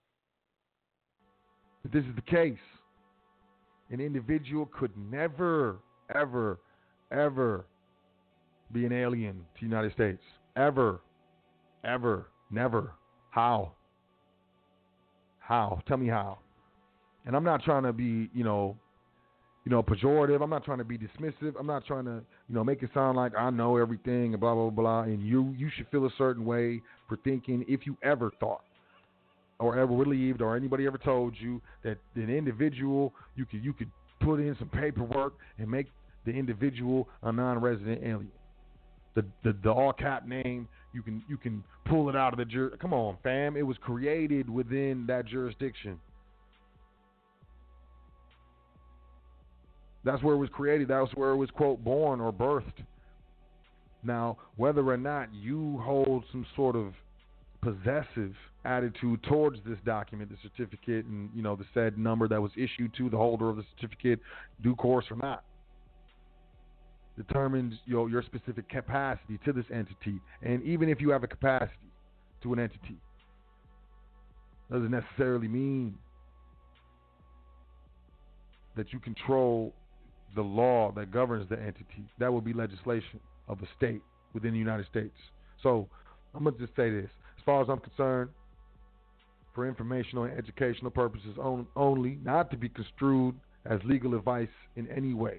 if this is the case, an individual could never, ever, ever be an alien to the United States. Ever, ever, never. How? How? Tell me how. And I'm not trying to be, pejorative. I'm not trying to be dismissive. I'm not trying to, make it sound like I know everything and blah, blah, blah. And you should feel a certain way for thinking, if you ever thought or ever believed or anybody ever told you that an individual, you could put in some paperwork and make the individual a non-resident alien. The all cap name, you can pull it out of the come on, fam. It was created within that jurisdiction. That's where it was created. That's where it was, quote, born or birthed. Now, whether or not you hold some sort of possessive attitude towards this document, the certificate, and the said number that was issued to the holder of the certificate, due course or not, determines your specific capacity to this entity. And even if you have a capacity to an entity, doesn't necessarily mean that you control the law that governs the entity. That would be legislation of a state within the United States. So I'm going to just say this. As far as I'm concerned, for informational and educational purposes only, not to be construed as legal advice in any way.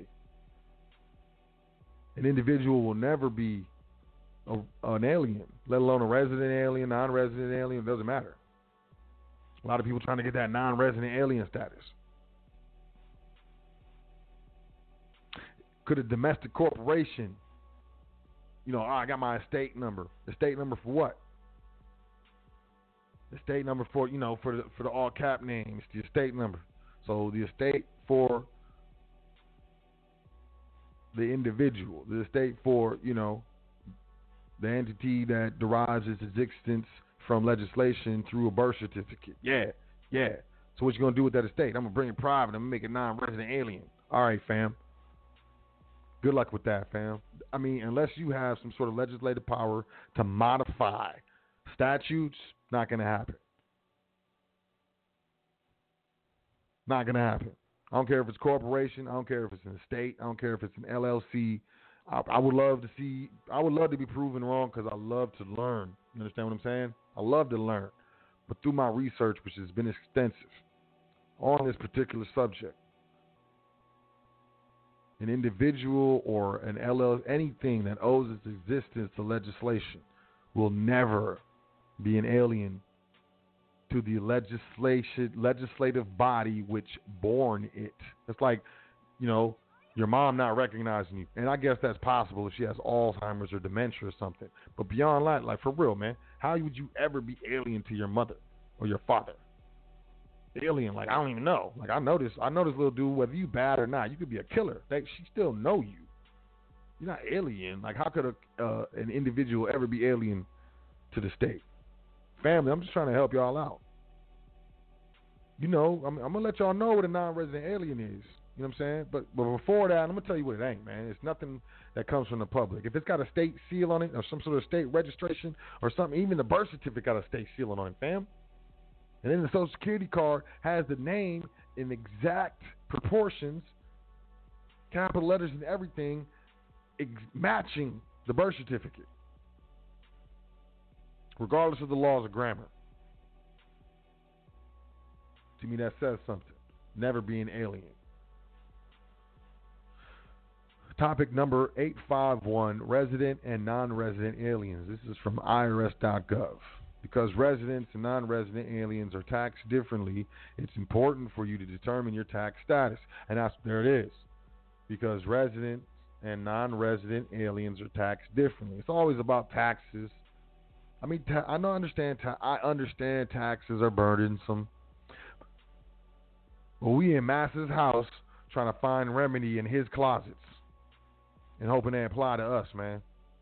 An individual will never be an alien, let alone a resident alien, non-resident alien. It doesn't matter. A lot of people trying to get that non-resident alien status. Could a domestic corporation, I got my estate number. Estate number for what? The estate number for, for the all cap name. It's the estate number. So the estate for the individual, the estate for, the entity that derives its existence from legislation through a birth certificate. Yeah. So what you going to do with that estate? I'm going to bring it private. I'm going to make it non-resident alien. All right, fam. Good luck with that, fam. Unless you have some sort of legislative power to modify statutes, not going to happen. Not going to happen. I don't care if it's a corporation. I don't care if it's an estate. I don't care if it's an LLC. I would love to see. I would love to be proven wrong because I love to learn. You understand what I'm saying? I love to learn, but through my research, which has been extensive on this particular subject, an individual or an LL, anything that owes its existence to legislation will never be an alien to the legislative body which born it. It's like, your mom not recognizing you. And I guess that's possible if she has Alzheimer's or dementia or something. But beyond that, like, for real, man, how would you ever be alien to your mother or your father? Alien, like, I don't even know. Like, I know this little dude, whether you bad or not, you could be a killer. She still know you. You're not alien. Like, how could an individual ever be alien to the state? Family, I'm just trying to help y'all out. I'm going to let y'all know what a non-resident alien is. You know what I'm saying? But before that, I'm going to tell you what it ain't, man. It's nothing that comes from the public. If it's got a state seal on it or some sort of state registration or something, even the birth certificate got a state seal on it, fam. And then the Social Security card has the name in exact proportions, capital letters and everything, matching the birth certificate, regardless of the laws of grammar. To me, that says something. Never be an alien. Topic number 851, resident and non-resident aliens. This is from IRS.gov. Because residents and non-resident aliens are taxed differently, it's important for you to determine your tax status. And there it is. Because residents and non-resident aliens are taxed differently. It's always about taxes. I mean, I understand taxes are burdensome. But we in Mass's house trying to find remedy in his closets and hoping they apply to us, man.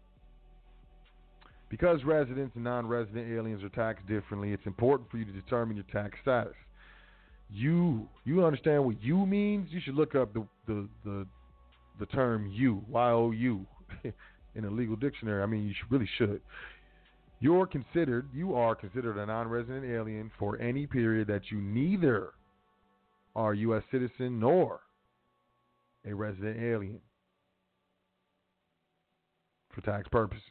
Because residents and non-resident aliens are taxed differently, it's important for you to determine your tax status. You understand what you means? You should look up the term you, Y-O-U, in a legal dictionary. I mean, you really should. You are considered a non-resident alien for any period that you neither are a U.S. citizen nor a resident alien for tax purposes.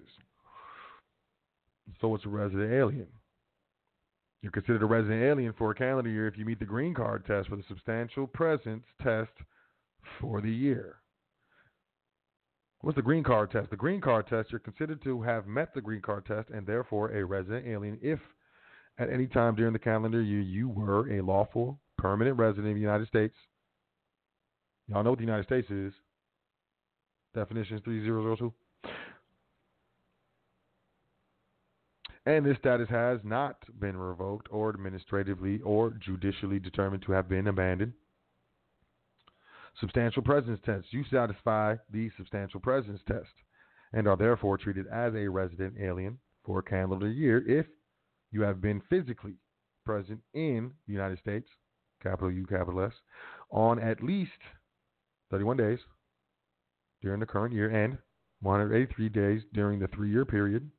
So it's a resident alien. You're considered a resident alien for a calendar year if you meet the green card test with a substantial presence test for the year. What's the green card test? The green card test, you're considered to have met the green card test and therefore a resident alien if at any time during the calendar year you were a lawful permanent resident of the United States. Y'all know what the United States is. Definition is 3002. And this status has not been revoked or administratively or judicially determined to have been abandoned. Substantial presence test. You satisfy the substantial presence test and are therefore treated as a resident alien for a calendar year if you have been physically present in the United States, capital U, capital S, on at least 31 days during the current year and 183 days during the 3-year period.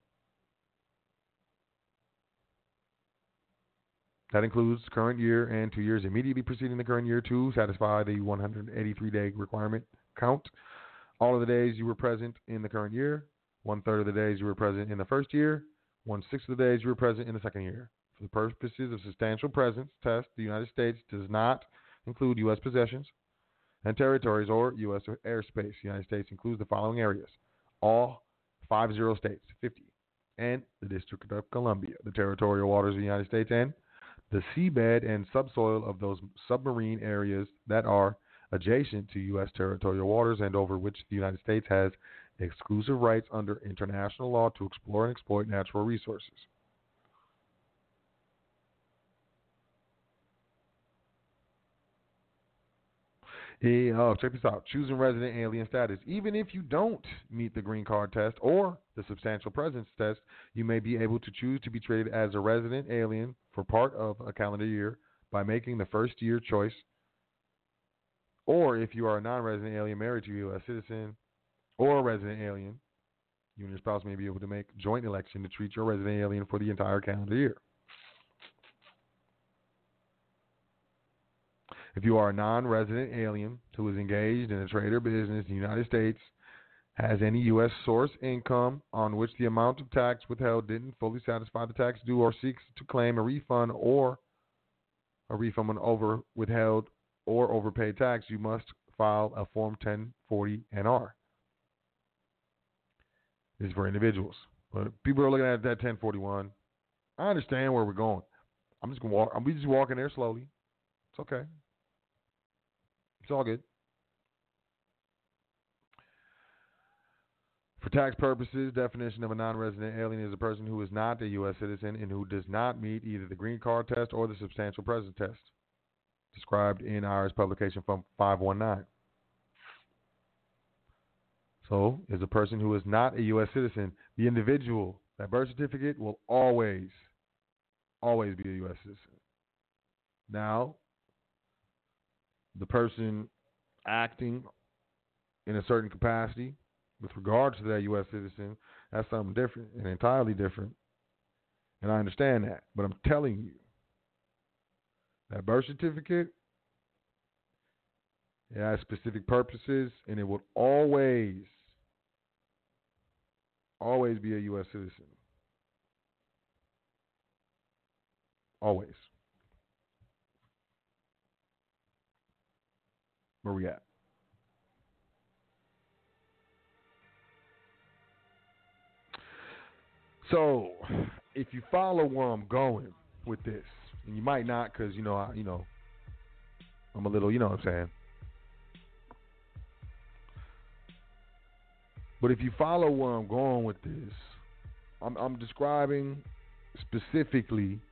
That includes current year and 2 years immediately preceding the current year to satisfy the 183-day requirement count. All of the days you were present in the current year, 1/3 of the days you were present in the first year, 1/6 of the days you were present in the second year. For the purposes of substantial presence test, the United States does not include U.S. possessions and territories or U.S. airspace. The United States includes the following areas: all 50 states, 50, and the District of Columbia, the territorial waters of the United States, and the seabed and subsoil of those submarine areas that are adjacent to U.S. territorial waters and over which the United States has exclusive rights under international law to explore and exploit natural resources. Check this out. Choosing resident alien status. Even if you don't meet the green card test or the substantial presence test, you may be able to choose to be treated as a resident alien for part of a calendar year by making the first year choice. Or if you are a non-resident alien married to a U.S. citizen or a resident alien, you and your spouse may be able to make joint election to treat your resident alien for the entire calendar year. If you are a non-resident alien who is engaged in a trade or business in the United States, has any U.S. source income on which the amount of tax withheld didn't fully satisfy the tax due or seeks to claim a refund on over withheld or overpaid tax, you must file a Form 1040-NR. This is for individuals. But people are looking at that 1041. I understand where we're going. I'm just walking there slowly. It's okay. It's all good. For tax purposes, definition of a non-resident alien is a person who is not a U.S. citizen and who does not meet either the green card test or the substantial presence test, described in IRS publication from 519. So, is a person who is not a U.S. citizen. The individual, that birth certificate will always be a U.S. citizen. Now, the person acting in a certain capacity with regard to that U.S. citizen, that's something different and entirely different. And I understand that. But I'm telling you, that birth certificate, it has specific purposes, and it will always be a U.S. citizen. Always. Where we at? So, if you follow where I'm going with this, and you might not, because I'm a little, you know what I'm saying. But if you follow where I'm going with this, I'm describing specifically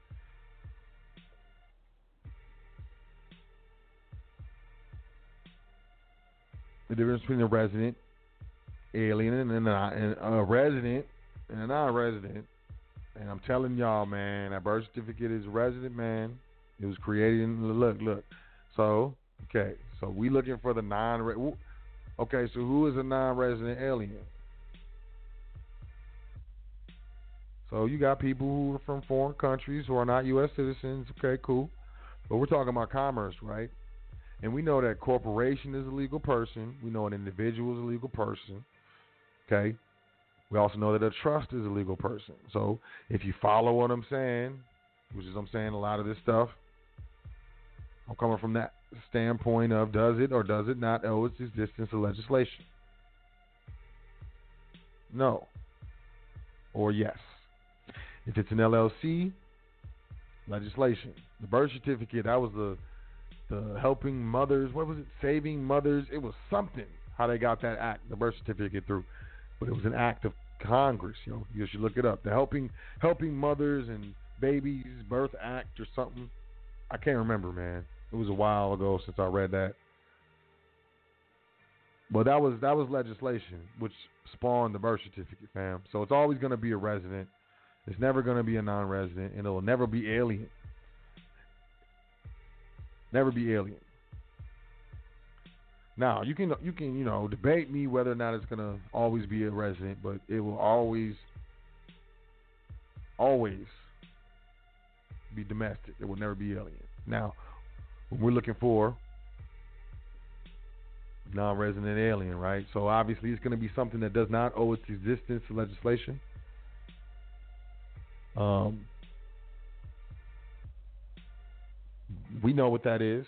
the difference between a resident, alien, and a resident and a non-resident. And I'm telling y'all, man, that birth certificate is resident, man. It was created in look. So we looking for the non-resident. Okay, so who is a non-resident alien? So you got people who are from foreign countries who are not U.S. citizens. Okay, cool. But we're talking about commerce, right? And we know that corporation is a legal person. We know an individual is a legal person. Okay? We also know that a trust is a legal person. So if you follow what I'm saying, which is I'm saying a lot of this stuff, I'm coming from that standpoint of does it or does it not owe its existence to legislation? No. Or yes. If it's an LLC, legislation. The birth certificate, that was the helping mothers, what was it? Saving mothers. It was something how they got that act, the birth certificate through. But it was an act of Congress, you should look it up. The helping mothers and babies birth act or something. I can't remember, man. It was a while ago since I read that. But that was legislation which spawned the birth certificate, fam. So it's always going to be a resident. It's never going to be a non-resident, and it will never be alien. Never be alien. Now, you can debate me whether or not it's going to always be a resident, but it will always be domestic. It will never be alien. Now, when we're looking for non-resident alien, right? So obviously it's going to be something that does not owe its existence to legislation. We know what that is.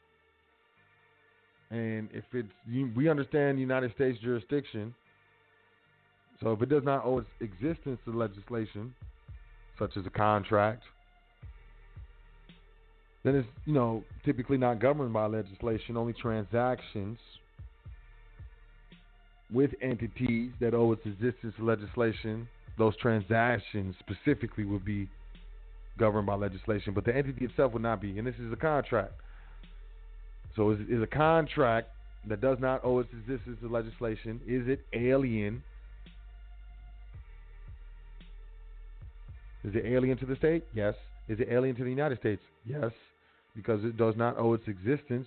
And if we understand United States jurisdiction, so if it does not owe its existence to legislation, such as a contract, then it's, typically not governed by legislation. Only transactions with entities that owe its existence to legislation, those transactions specifically would be governed by legislation, but the entity itself would not be. And this is a contract. So is a contract that does not owe its existence to legislation, is it alien? Is it alien to the state? Yes. Is it alien to the United States? Yes, because it does not owe its existence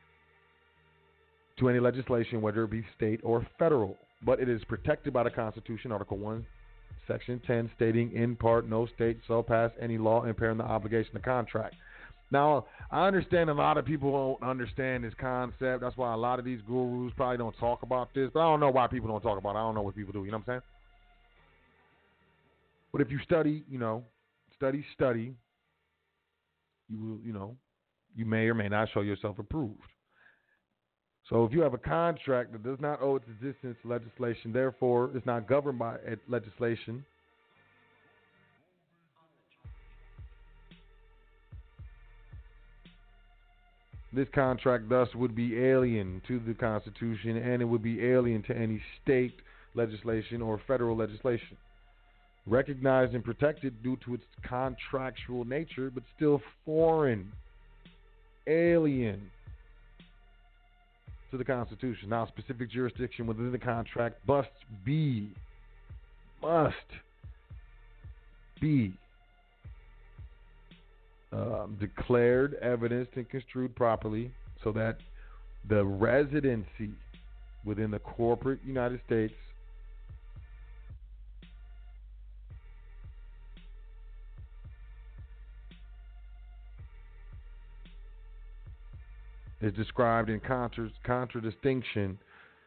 to any legislation, whether it be state or federal. But it is protected by the Constitution, Article 1, Section 10, stating in part, no state shall pass any law impairing the obligation to contract. Now, I understand a lot of people don't understand this concept. That's why a lot of these gurus probably don't talk about this. But I don't know why people don't talk about it. I don't know what people do. You know what I'm saying? But if you study, study, you will, you may or may not show yourself approved. So if you have a contract that does not owe its existence to legislation, therefore is not governed by legislation, this contract thus would be alien to the Constitution, and it would be alien to any state legislation or federal legislation. Recognized and protected due to its contractual nature, but still foreign, alien to the Constitution. Now, specific jurisdiction within the contract must be declared, evidenced, and construed properly so that the residency within the corporate United States is described in contradistinction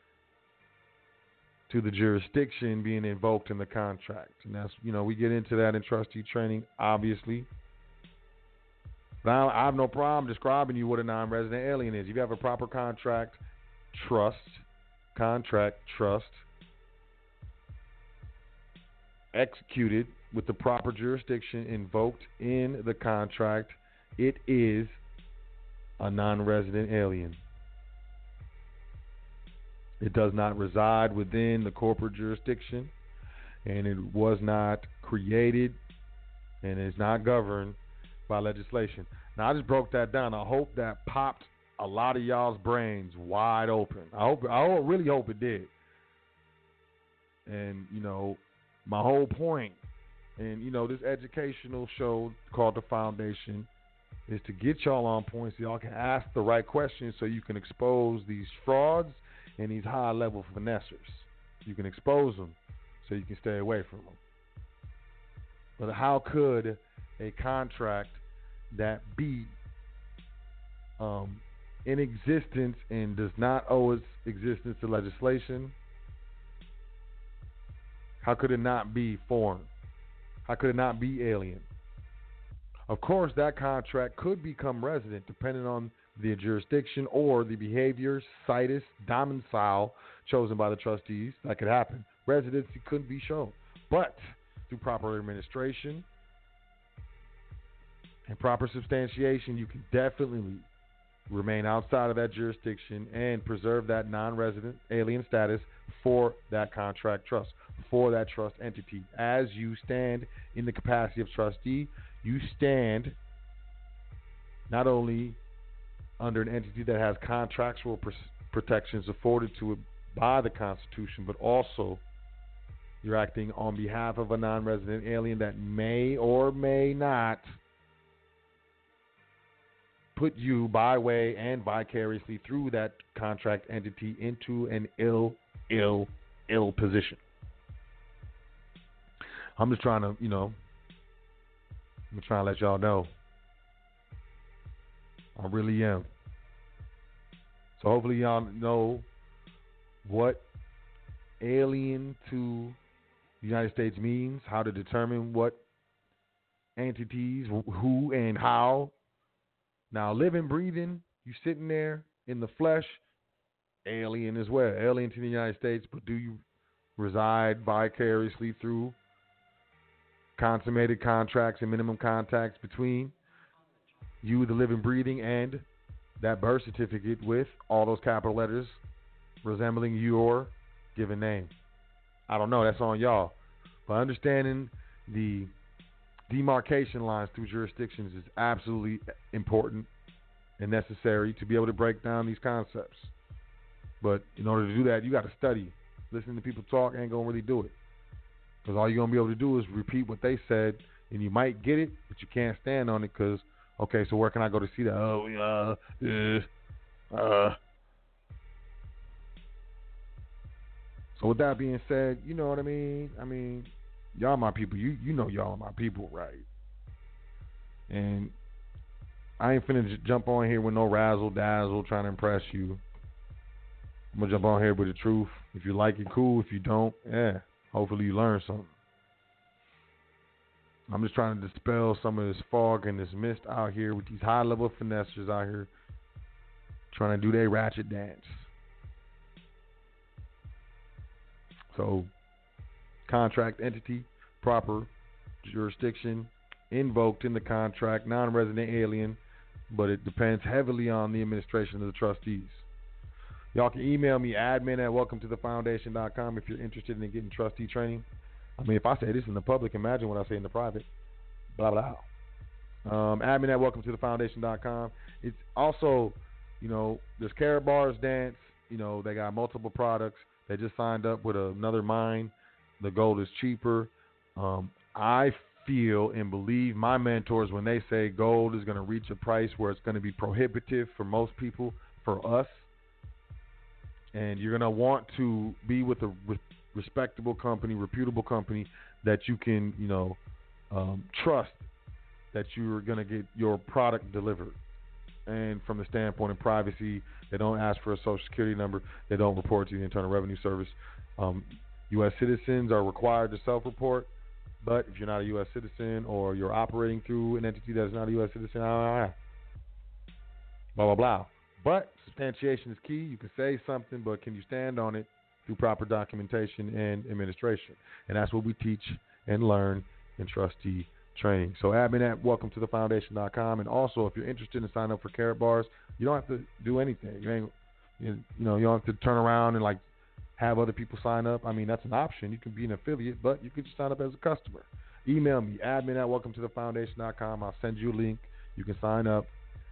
to the jurisdiction being invoked in the contract. And that's, we get into that in trustee training, obviously. But I have no problem describing you what a non-resident alien is. If you have a proper contract, trust, executed with the proper jurisdiction invoked in the contract, it is a non-resident alien. It does not reside within the corporate jurisdiction, and it was not created and is not governed by legislation. Now, I just broke that down. I hope that popped a lot of y'all's brains wide open. I really hope it did. And, my whole point, and, this educational show called The Foundation, is to get y'all on point so y'all can ask the right questions so you can expose these frauds and these high-level finessers. You can expose them so you can stay away from them. But how could a contract that be in existence and does not owe its existence to legislation, how could it not be foreign? How could it not be alien? Of course, that contract could become resident depending on the jurisdiction or the behavior, situs, domicile chosen by the trustees. That could happen. Residency couldn't be shown. But through proper administration and proper substantiation, you can definitely remain outside of that jurisdiction and preserve that non-resident alien status for that contract trust, for that trust entity. As you stand in the capacity of trustee, you stand not only under an entity that has contractual protections afforded to it by the Constitution, but also you're acting on behalf of a non-resident alien that may or may not put you by way and vicariously through that contract entity into an ill position. I'm just trying to, I'm trying to let y'all know. I really am. So hopefully y'all know what alien to the United States means, how to determine what entities, who and how. Now, living, breathing, you sitting there in the flesh, alien as well. Alien to the United States, but do you reside vicariously through consummated contracts and minimum contacts between you, the living, breathing, and that birth certificate with all those capital letters resembling your given name? I don't know. That's on y'all. But understanding the demarcation lines through jurisdictions is absolutely important and necessary to be able to break down these concepts. But in order to do that, you got to study. Listening to people talk ain't going to really do it. Because all you're going to be able to do is repeat what they said, and you might get it, but you can't stand on it because, okay, so where can I go to see that? So with that being said, you know what I mean? I mean, y'all my people. You know y'all are my people, right? And I ain't finna jump on here with no razzle dazzle trying to impress you. I'm gonna jump on here with the truth. If you like it, cool. If you don't, hopefully you learn something. I'm just trying to dispel some of this fog and this mist out here with these high-level finessers out here trying to do their ratchet dance. So, contract entity, proper jurisdiction, invoked in the contract, non-resident alien, but it depends heavily on the administration of the trustees. Y'all can email me, admin@welcometothefoundation.com, if you're interested in getting trustee training. I mean, if I say this in the public, imagine what I say in the private. Blah, blah. Admin@welcometothefoundation.com. It's also, there's Karatbars Dance. They got multiple products. They just signed up with another mine. The gold is cheaper. I feel and believe my mentors when they say gold is going to reach a price where it's going to be prohibitive for most people, for us. And you're going to want to be with a respectable company, reputable company that you can, trust that you're going to get your product delivered. And from the standpoint of privacy, they don't ask for a social security number. They don't report to the Internal Revenue Service. U.S. citizens are required to self-report. But if you're not a U.S. citizen or you're operating through an entity that's not a U.S. citizen, blah, blah, blah. But substantiation is key. You can say something, but can you stand on it through proper documentation and administration? And that's what we teach and learn in trustee training. So admin@welcometothefoundation.com. And also, if you're interested in signing up for Karatbars, you don't have to do anything. You don't have to turn around and have other people sign up. I mean, that's an option. You can be an affiliate, but you can just sign up as a customer. Email me, admin@welcometothefoundation.com. I'll send you a link. You can sign up.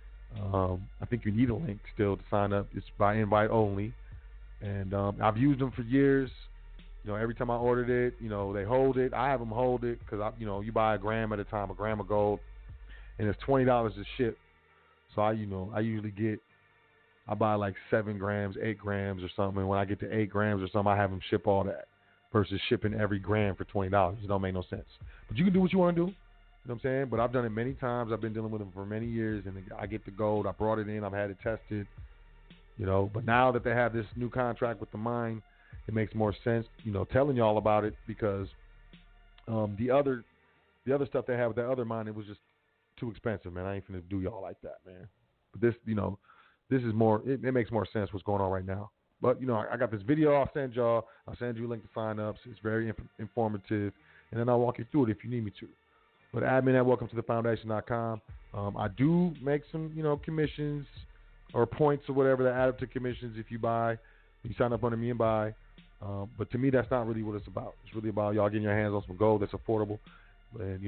I think you need a link still to sign up. It's by invite only. And I've used them for years. Every time I ordered it, they hold it. I have them hold it because, you buy a gram at a time, a gram of gold, and it's $20 to ship. So I usually I buy 7 grams, 8 grams or something. And when I get to 8 grams or something, I have them ship all that versus shipping every gram for $20. It don't make no sense. But you can do what you want to do. You know what I'm saying? But I've done it many times. I've been dealing with them for many years, and I get the gold. I brought it in. I've had it tested. But now that they have this new contract with the mine, it makes more sense, telling y'all about it because the other stuff they have with that other mine, it was just too expensive, man. I ain't finna do y'all like that, man. But this, this is more. It makes more sense what's going on right now. But I got this video I'll send y'all. I'll send you a link to sign up. It's very informative, and then I'll walk you through it if you need me to. But admin@welcometothefoundation.com. I do make some, commissions or points or whatever that add up to commissions if you buy. You sign up under me and buy. But to me, that's not really what it's about. It's really about y'all getting your hands on some gold that's affordable, and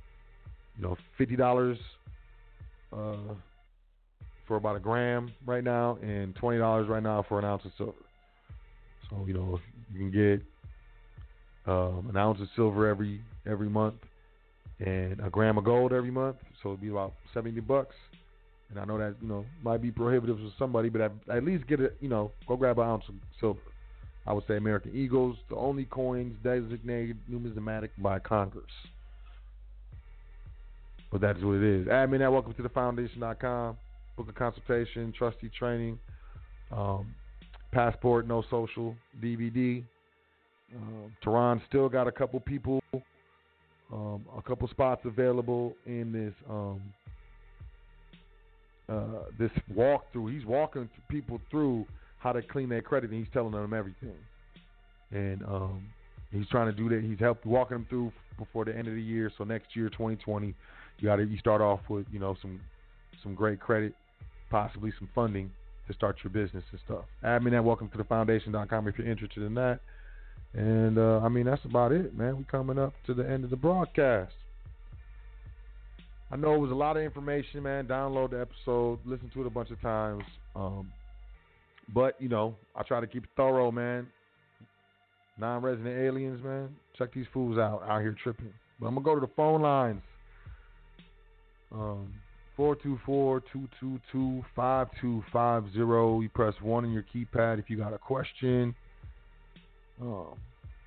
$50 for about a gram right now, and $20 right now for an ounce of silver. So you can get an ounce of silver every month and a gram of gold every month, so it'd be about $70. And I know that might be prohibitive for somebody, but at least get it. Go grab an ounce of silver. I would say American Eagles, the only coins designated numismatic by Congress. But that is what it is. Admin@welcometothefoundation.com. Book a consultation, trustee training, passport, no social, DVD. Tehran still got a couple people, a couple spots available in this this walkthrough. He's walking people through how to clean their credit, and he's telling them everything. And he's trying to do that. He's walking them through before the end of the year. So next year, 2020, you start off with some great credit, possibly some funding to start your business and stuff. Admin@welcometothefoundation.com if you're interested in that. And that's about it, man. We're coming up to the end of the broadcast. I know it was a lot of information, man. Download the episode, listen to it a bunch of times. But, I try to keep it thorough, man. Non-resident aliens, man. Check these fools out here tripping. But I'm going to go to the phone lines. 424-222-5250. You press 1 on your keypad if you got a question. Hold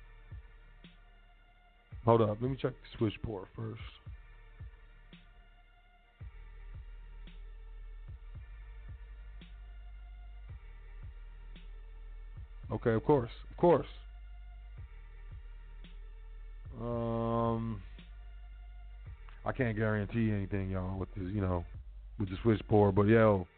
up. Let me check the switchboard first. Okay, of course. I can't guarantee anything, y'all, with this, with the switchboard. But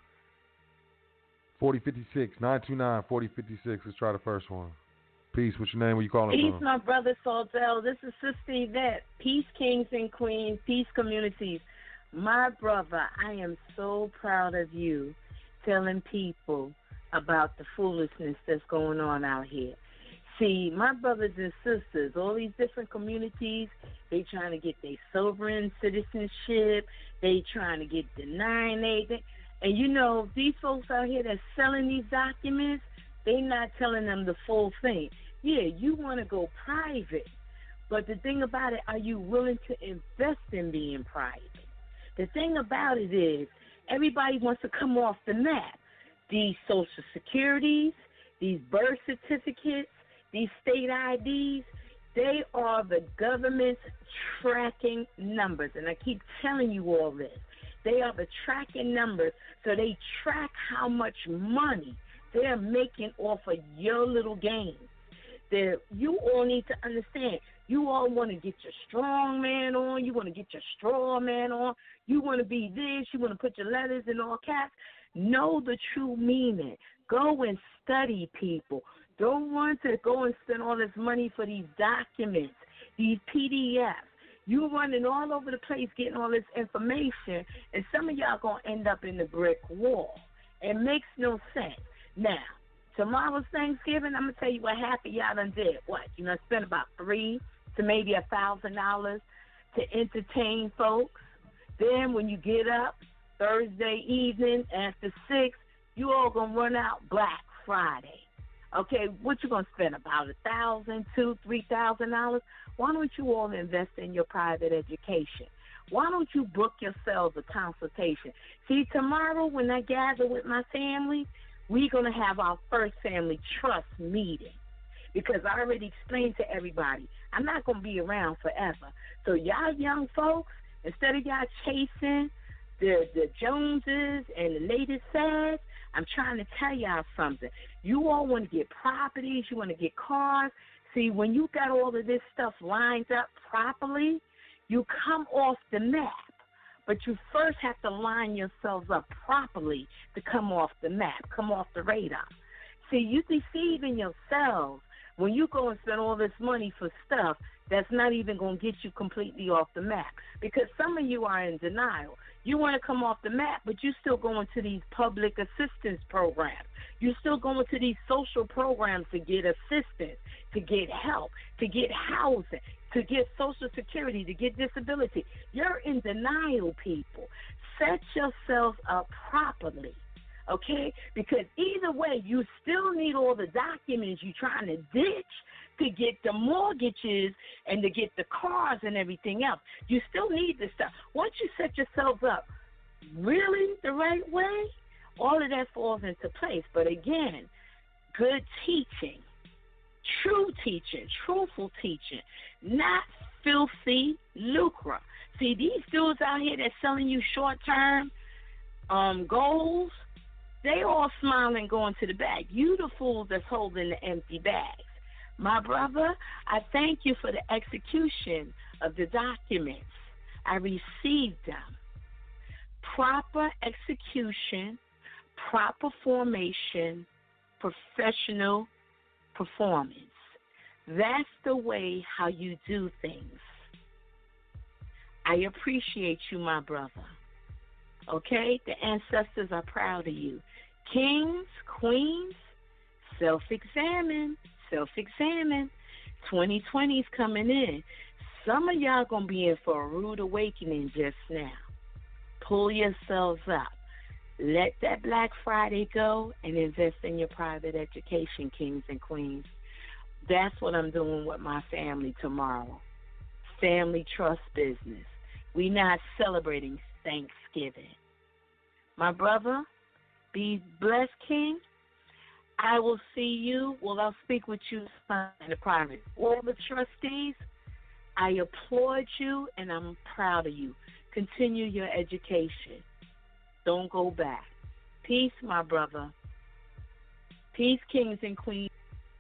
4056 929 4056. Let's try the first one. Peace. What's your name? Where you calling Peace, from? my brother Saltel. This is Sister Yvette. Peace, kings and queens. Peace, communities. My brother, I am so proud of you telling people about the foolishness that's going on out here. See, my brothers and sisters, all these different communities, they trying to get their sovereign citizenship. They trying to get denied anything. And, these folks out here that's selling these documents, they not telling them the full thing. Yeah, you want to go private. But the thing about it, are you willing to invest in being private? The thing about it is everybody wants to come off the map. These Social Securities, these birth certificates, these state IDs, they are the government's tracking numbers. And I keep telling you all this. They are the tracking numbers, so they track how much money they're making off of your little game. You all need to understand. You all want to get your strong man on. You want to get your straw man on. You want to be this. You want to put your letters in all caps. Know the true meaning. Go and study, people. Don't want to go and spend all this money for these documents, these PDFs. You running all over the place getting all this information, and some of y'all going to end up in the brick wall. It makes no sense. Now, tomorrow's Thanksgiving, I'm going to tell you what half of y'all done did. What? Spend about $300 to maybe $1,000 to entertain folks. Then when you get up Thursday evening after 6, you all going to run out Black Friday. Okay, what you going to spend? About $1,000, $2,000, $3,000? Why don't you all invest in your private education? Why don't you book yourselves a consultation? See, tomorrow when I gather with my family, we're going to have our first family trust meeting because I already explained to everybody, I'm not going to be around forever. So y'all young folks, instead of y'all chasing the Joneses and the latest fads, I'm trying to tell y'all something. You all want to get properties. You want to get cars. See, when you got all of this stuff lined up properly, you come off the map. But you first have to line yourselves up properly to come off the map, come off the radar. See, you deceiving yourselves when you go and spend all this money for stuff that's not even going to get you completely off the map. Because some of you are in denial. You want to come off the map, but you're still going to these public assistance programs. You're still going to these social programs to get assistance, to get help, to get housing, to get Social Security, to get disability. You're in denial, people. Set yourselves up properly, okay? Because either way, you still need all the documents you're trying to ditch to get the mortgages and to get the cars and everything else. You still need this stuff. Once you set yourselves up really the right way, all of that falls into place. But again, good teaching, true teaching, truthful teaching, not filthy lucre. See, these dudes out here that's selling you short-term goals, they all smiling going to the bag. You the fools that's holding the empty bags. My brother, I thank you for the execution of the documents. I received them. Proper execution, proper formation, professional performance. That's the way how you do things. I appreciate you, my brother. Okay? The ancestors are proud of you. Kings, queens, self-examine. Self-examine. 2020's coming in. Some of y'all going to be in for a rude awakening just now. Pull yourselves up. Let that Black Friday go and invest in your private education, kings and queens. That's what I'm doing with my family tomorrow. Family trust business. We're not celebrating Thanksgiving. My brother, be blessed, King. I will see you. Well, I'll speak with you in the private. All the trustees, I applaud you and I'm proud of you. Continue your education. Don't go back. Peace, my brother. Peace, kings and queens.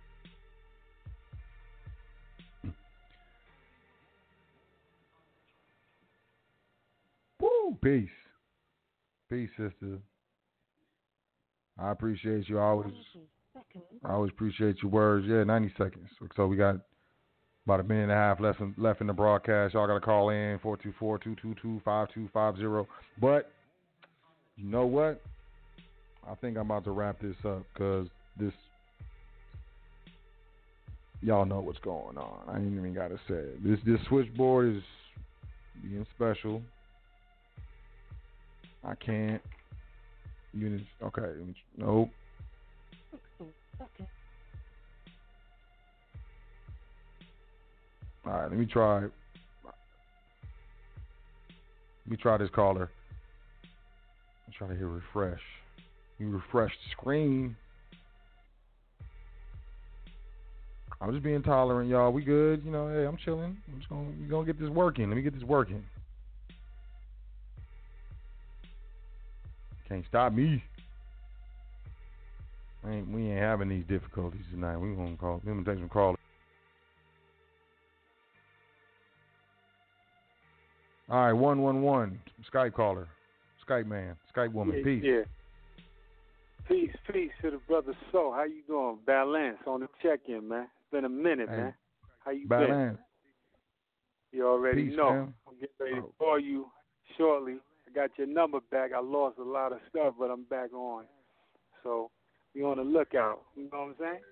Peace. Peace, sister. I appreciate you. I always appreciate your words. Yeah, 90 seconds. So we got about a minute and a half left in the broadcast. Y'all got to call in 424-222-5250. But you know what? I think I'm about to wrap this up because y'all know what's going on. I ain't even got to say it. This switchboard is being special. I can't. Okay. Nope. All right, let me try this caller. I'm trying to hit refresh. You refresh the screen. I'm just being tolerant, y'all. We good? Hey, I'm chilling. We're gonna get this working. Let me get this working. Can't stop me. We ain't having these difficulties tonight. We're gonna take some callers. All right, 111, Skype caller, Skype man, Skype woman. Peace. Yeah. Peace to the brother. So, how you doing? Balance on the check-in, man. It's been a minute, man. How you been? You already Peace, know. Man. I'm getting ready to call you shortly. I got your number back. I lost a lot of stuff, but I'm back on. So, be on the lookout. You know what I'm saying?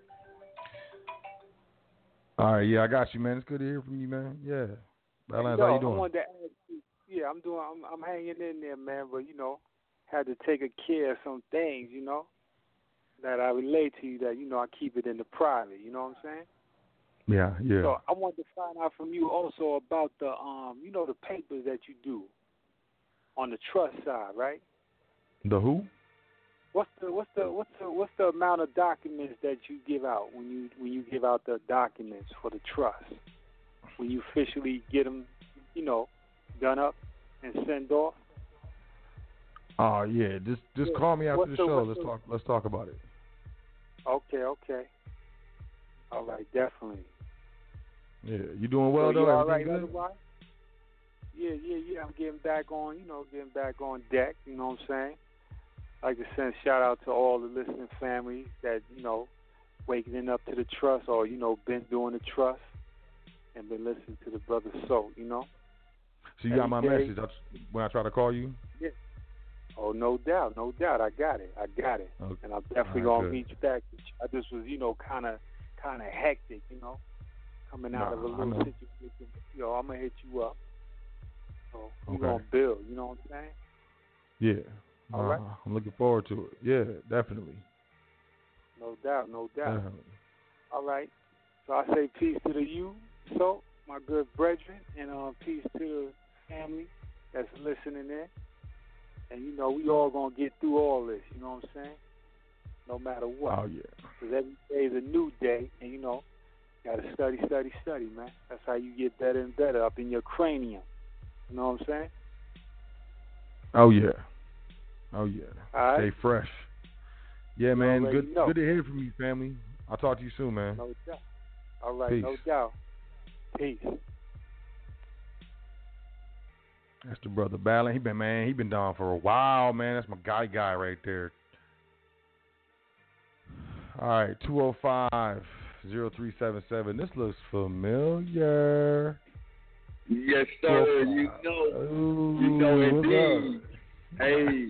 All right, yeah, I got you, man. It's good to hear from you, man. Yeah. Balance, how you doing? I wanted to ask you, I'm hanging in there, man, but, had to take care of some things, that I relate to you that, I keep it in the private, you know what I'm saying? Yeah. So I wanted to find out from you also about the, the papers that you do on the trust side, right? The who? What's the amount of documents that you give out when you give out the documents for the trust? When you officially get them, done up and sent off? Oh yeah, just call me after the show. Let's talk about it. Okay. All right, definitely. Yeah, you doing well though? All Everything right, good? otherwise? Yeah. I'm getting back on deck. You know what I'm saying? I'd like to send a shout out to all the listening families that waking up to the trust or been doing the trust and been listening to the brother So. So you got my message when I try to call you? Yeah. Oh, no doubt. I got it. Okay. And I'm definitely gonna reach back. I just was, kind of hectic, coming out of a little situation. I'm gonna hit you up. So we're gonna build. You know what I'm saying? Yeah. All right. I'm looking forward to it. Yeah, definitely. No doubt. Definitely. All right. So I say peace to you, So, my good brethren, and peace to the family that's listening in. And, we all going to get through all this, you know what I'm saying? No matter what. Oh, yeah. Because every day is a new day, and, got to study, man. That's how you get better and better up in your cranium. You know what I'm saying? Oh, yeah. All right. Stay fresh. Yeah, man. Good know. to hear from you, family. I'll talk to you soon, man. No doubt. All right, Peace. No doubt. Peace. That's the brother Ballin. He been down for a while, man. That's my guy right there. All right, 205-0377. This looks familiar. Yes, sir. You know indeed. Hey,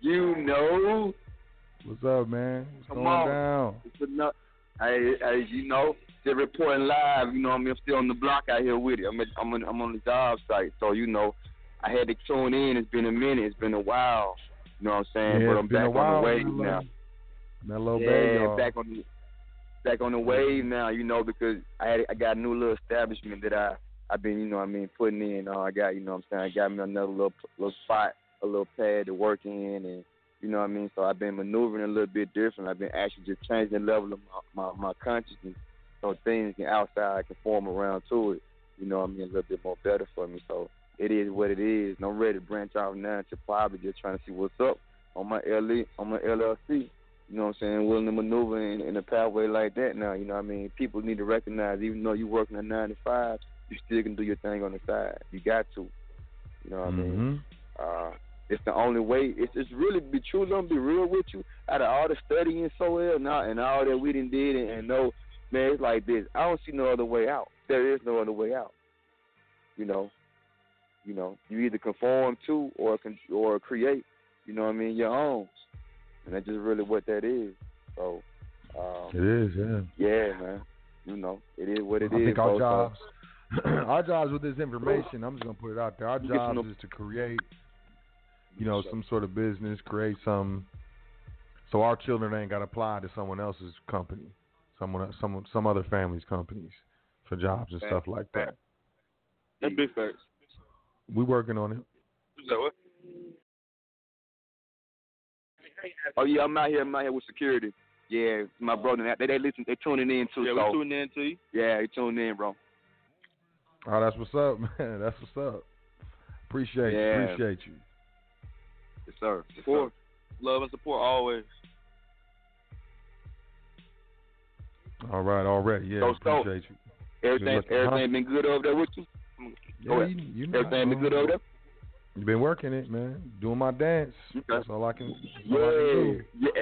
What's up, man? What's Come going on. down? Hey, still reporting live. I'm still on the block out here with it. I'm on the job site, so I had to tune in. It's been a minute. It's been a while. You know what I'm saying? Yeah, but I'm back on the wave now. Mellow Bay, y'all. back on the wave now. Because I got a new little establishment that I've been putting in. I got I got me another little spot, a little pad to work in, and So I've been maneuvering a little bit different. I've been actually just changing the level of my consciousness, so things outside can form around to it. A little bit more better for me. So it is what it is. And I'm ready to branch out now to probably just trying to see what's up on my LLC. You know what I'm saying? Willing to maneuver in a pathway like that now. People need to recognize, even though you're working a 9 to 5, you still can do your thing on the side. You got to. You know what I mean? It's the only way. It's really be true. I'm gonna be real with you. Out of all the studying so well now and all that we done did and know, man, it's like this. I don't see no other way out. There is no other way out. You know, you either conform to or create. You know what I mean? Your own, and that's just really what that is. So it is, yeah. Yeah, man. You know, it is what it is. I think our jobs, our jobs with this information. I'm just gonna put it out there. Our jobs is to create, some sort of business, create some, so our children ain't got to apply to someone else's company, some other family's companies for jobs and stuff like that. That's big facts. We working on it. Is that what? Oh yeah, I'm out here with security. Yeah, my brother. They listen. They tuning in too. Yeah, so. we tuning in to you. Yeah, they tuning in, bro. Oh, that's what's up, man. That's what's up. Appreciate you. Yes, sir. Support, love and support always. All right, already. Yeah, appreciate you. Everything been good over there with you? Yeah, everything been good over there? You been working it, man. Doing my dance. Okay. That's all I can. Yeah.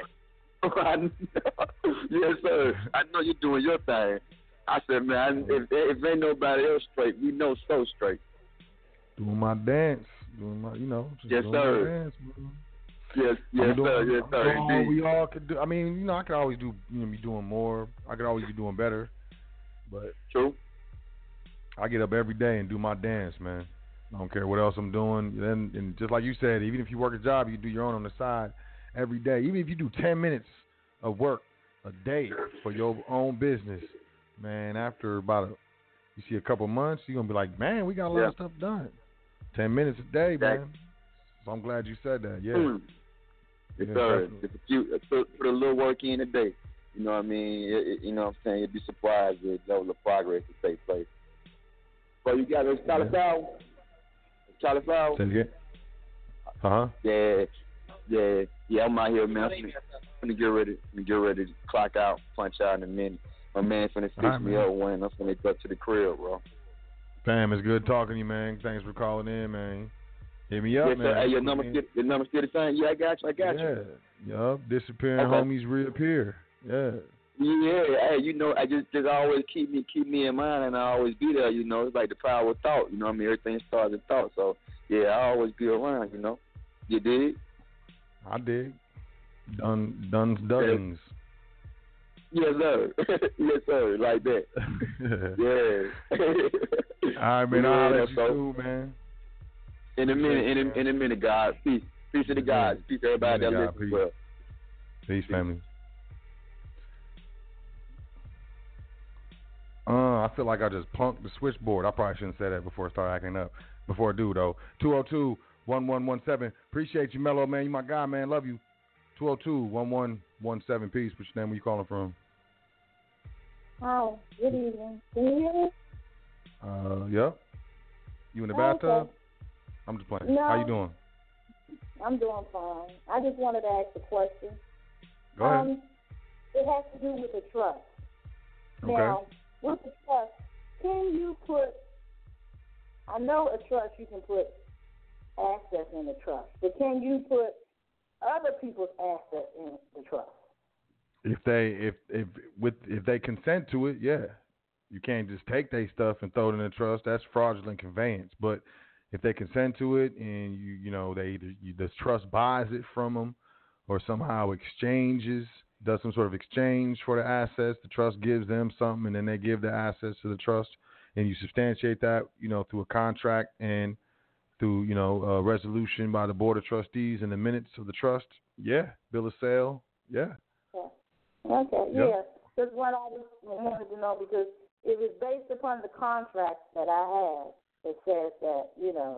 Yes, sir. I know you're doing your thing. I said, man, if ain't nobody else straight, we know so straight. Doing my dance. Doing my, just yes, doing sir. my dance, man. Yes, sir. Yes, sir. All we all could do. I mean, I could always do, be doing more. I could always be doing better. But true. I get up every day and do my dance, man. I don't care what else I'm doing. And just like you said, even if you work a job, you do your own on the side every day. Even if you do 10 minutes of work a day for your own business, man, after you see a couple months, you're going to be like, man, we got a lot of stuff done. 10 minutes a day, man. So I'm glad you said that, yeah. Yes, sir. Put a little work in a day. You know what I mean? You know what I'm saying? You'd be surprised at the level of progress that takes place. But you got those Charlie Fowl? Charlie Fowl? Say it again. Uh-huh. Yeah, I'm out here, man. I'm gonna get ready to clock out, punch out in a minute. My man's finna fix me up when I'm finna go to the crib, bro. Bam, it's good talking to you, man. Thanks for calling in, man. Hit me up, yes, man. Sir. Hey, your number still the same? Yeah, I got you. Yup, disappearing homies reappear. Yeah. Yeah, hey, I just always keep me in mind, and I always be there. It's like the power of thought. You know what I mean? Everything starts in thought. So yeah, I always be around. You dig? I dig. Dozens. Yes, sir. Yes, sir. Like that. Yeah. All right, man. I'll let you soon, man. In a minute, God. Peace to the gods. Peace to everybody that listens. Well. Peace, family. I feel like I just punked the switchboard. I probably shouldn't say that before I start acting up. Before I do, though. 202-1117. Appreciate you, Mello, man. You my guy, man. Love you. 202-1117. Peace. What's your name? Where you calling from? Hi. Good evening. Can you hear me? Yep. You in the bathtub? Okay. I'm just playing. No. How you doing? I'm doing fine. I just wanted to ask a question. Go ahead. It has to do with the trust. Okay. Now, with the trust, can you put, I know a trust you can put assets in the trust, but can you put other people's assets in the trust? If they consent to it, yeah. You can't just take their stuff and throw it in the trust. That's fraudulent conveyance. But if they consent to it and the trust buys it from them or somehow does some sort of exchange for the assets, the trust gives them something and then they give the assets to the trust, and you substantiate that, through a contract and through, a resolution by the board of trustees in the minutes of the trust. Yeah. Bill of sale. Yeah. Okay. Yep. Yeah. That's what I just wanted to know, because it was based upon the contract that I had that says that,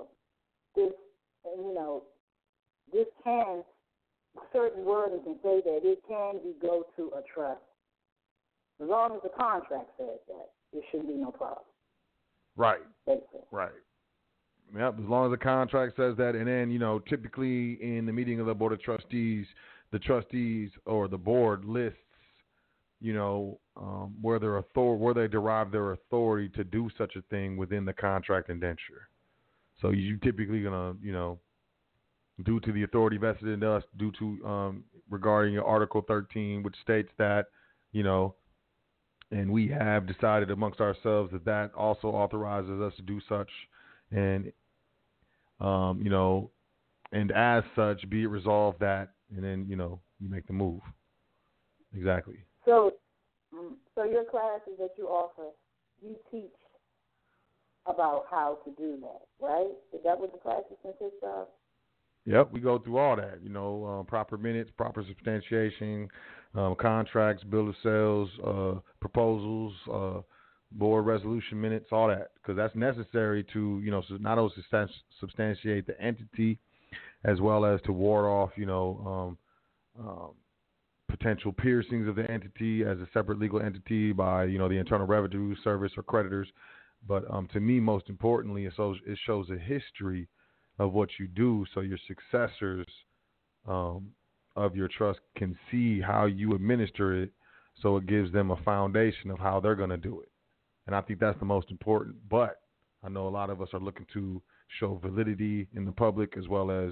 this can, certain wording can say that it can go to a trust. As long as the contract says that, there shouldn't be no problem. Right. Basically. Right. Yep, as long as the contract says that, and then, typically in the meeting of the board of trustees, the trustees or the board lists, where they derive their authority to do such a thing within the contract indenture. So you typically gonna, due to the authority vested in us, due to regarding Article 13, which states that, and we have decided amongst ourselves that also authorizes us to do such, and and as such, be it resolved that, and then you make the move. Exactly. So your classes that you offer, you teach about how to do that, right? Is that what the classes consist of? Yep, we go through all that, proper minutes, proper substantiation, contracts, bill of sales, proposals, board resolution minutes, all that, because that's necessary to, not only substantiate the entity as well as to ward off, potential piercings of the entity as a separate legal entity by, the Internal Revenue Service or creditors. But to me, most importantly, it shows a history of what you do, so your successors of your trust can see how you administer it, so it gives them a foundation of how they're going to do it. And I think that's the most important. But I know a lot of us are looking to show validity in the public as well as,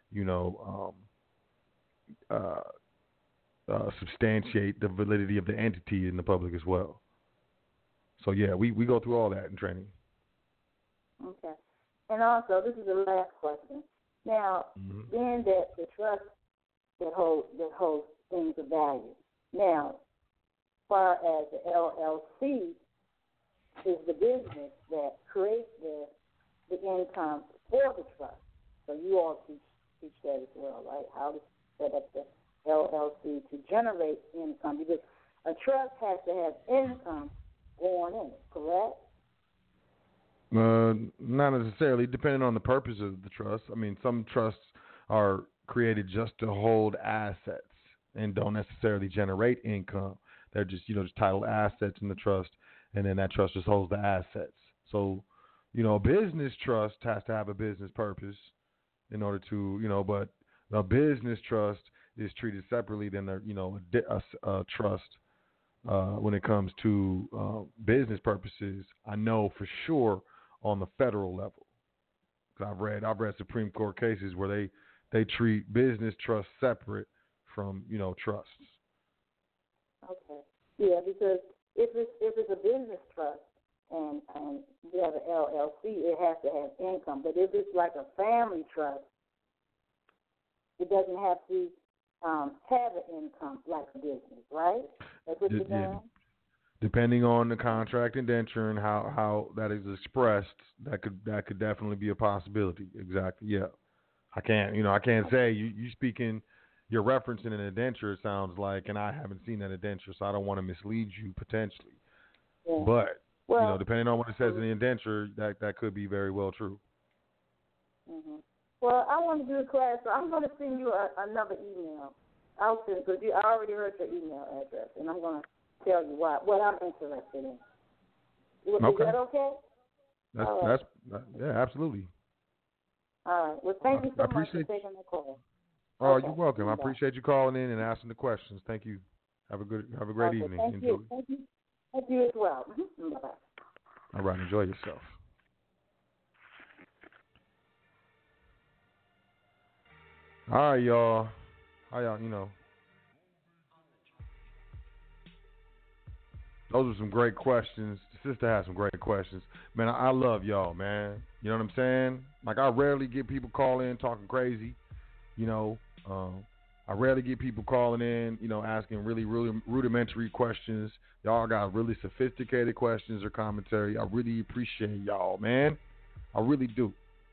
substantiate the validity of the entity in the public as well. So, yeah, we go through all that in training. Okay. And also, this is the last question. Now, being that the trust that holds things of value. Now, as far as the LLC is the business that creates the income for the trust. So you all teach that as well, right? How to set up the LLC to generate income, because a trust has to have income going in it, correct? Not necessarily, depending on the purpose of the trust. I mean, some trusts are created just to hold assets and don't necessarily generate income. They're just, just titled assets in the trust, and then that trust just holds the assets. So, a business trust has to have a business purpose in order to, but a business trust is treated separately than a trust when it comes to business purposes. I know for sure on the federal level, because I've read Supreme Court cases where they treat business trusts separate from trusts. Okay. Yeah, because if it's a business trust and you have an LLC, it has to have income. But if it's like a family trust, it doesn't have to have an income like a business, right? That's what you're doing? Depending on the contract indenture and how that is expressed, that could definitely be a possibility. Exactly. Yeah. I can't say you speaking, you're referencing an indenture, it sounds like, and I haven't seen that indenture, so I don't want to mislead you potentially. Yeah. But depending on what it says in the indenture, that could be very well true. Mm-hmm. Well, I want to do a class, so I'm going to send you another email. I'll send, because I already heard your email address, and I'm going to tell you what I'm interested in. Is that okay? Yeah, absolutely. All right. Well, thank you so much for taking the call. Oh, you're welcome. I appreciate you calling in and asking the questions. Thank you. Have a great evening. Thank you. Thank you as well. Mm-hmm. Bye-bye. All right. Enjoy yourself. All right, y'all. How y'all, those are some great questions. The sister has some great questions. Man, I love y'all, man. You know what I'm saying? Like, I rarely get people calling in talking crazy. I rarely get people calling in, asking really, really rudimentary questions. Y'all got really sophisticated questions or commentary. I really appreciate y'all, man. I really do.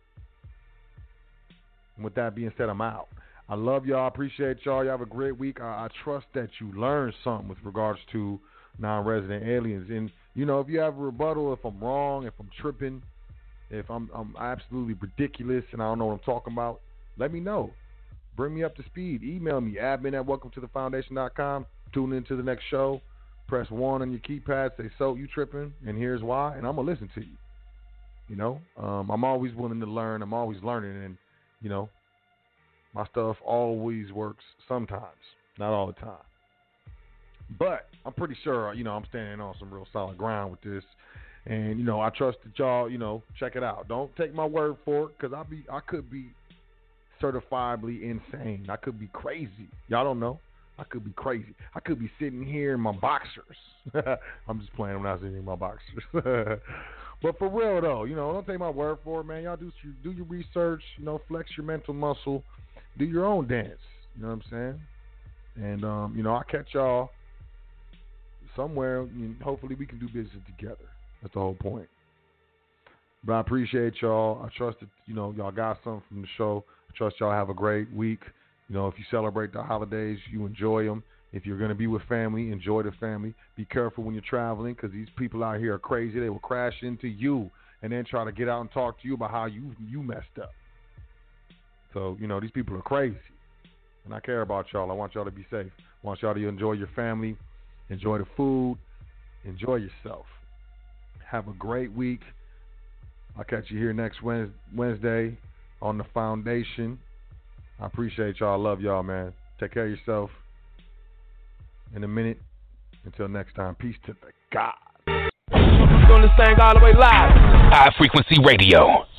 And with that being said, I'm out. I love y'all. I appreciate y'all. Y'all have a great week. I trust that you learned something with regards to non-resident aliens. And, if you have a rebuttal, if I'm wrong, if I'm tripping, if I'm absolutely ridiculous and I don't know what I'm talking about, let me know. Bring me up to speed. Email me, admin@welcometothefoundation.com. Tune into the next show. Press 1 on your keypad. Say, so you tripping, and here's why, and I'm going to listen to you. I'm always willing to learn. I'm always learning, and, my stuff always works sometimes, not all the time. But I'm pretty sure, I'm standing on some real solid ground with this. And, I trust that y'all, check it out. Don't take my word for it, because I could be certifiably insane. I could be crazy. Y'all don't know. I could be crazy. I could be sitting here in my boxers. I'm just playing when I was sitting in my boxers. But for real, though, don't take my word for it, man. Y'all do your research, flex your mental muscle. Do your own dance. You know what I'm saying? And, I'll catch y'all somewhere. Hopefully we can do business together. That's the whole point. But I appreciate y'all. I trust that, y'all got something from the show. I trust y'all have a great week. If you celebrate the holidays, you enjoy them. If you're going to be with family, enjoy the family. Be careful when you're traveling because these people out here are crazy. They will crash into you and then try to get out and talk to you about how you messed up. So, these people are crazy. And I care about y'all. I want y'all to be safe. I want y'all to enjoy your family, enjoy the food, enjoy yourself. Have a great week. I'll catch you here next Wednesday on The Foundation. I appreciate y'all. I love y'all, man. Take care of yourself. In a minute. Until next time, peace to the God. Doing this thing all the way live. High Frequency Radio.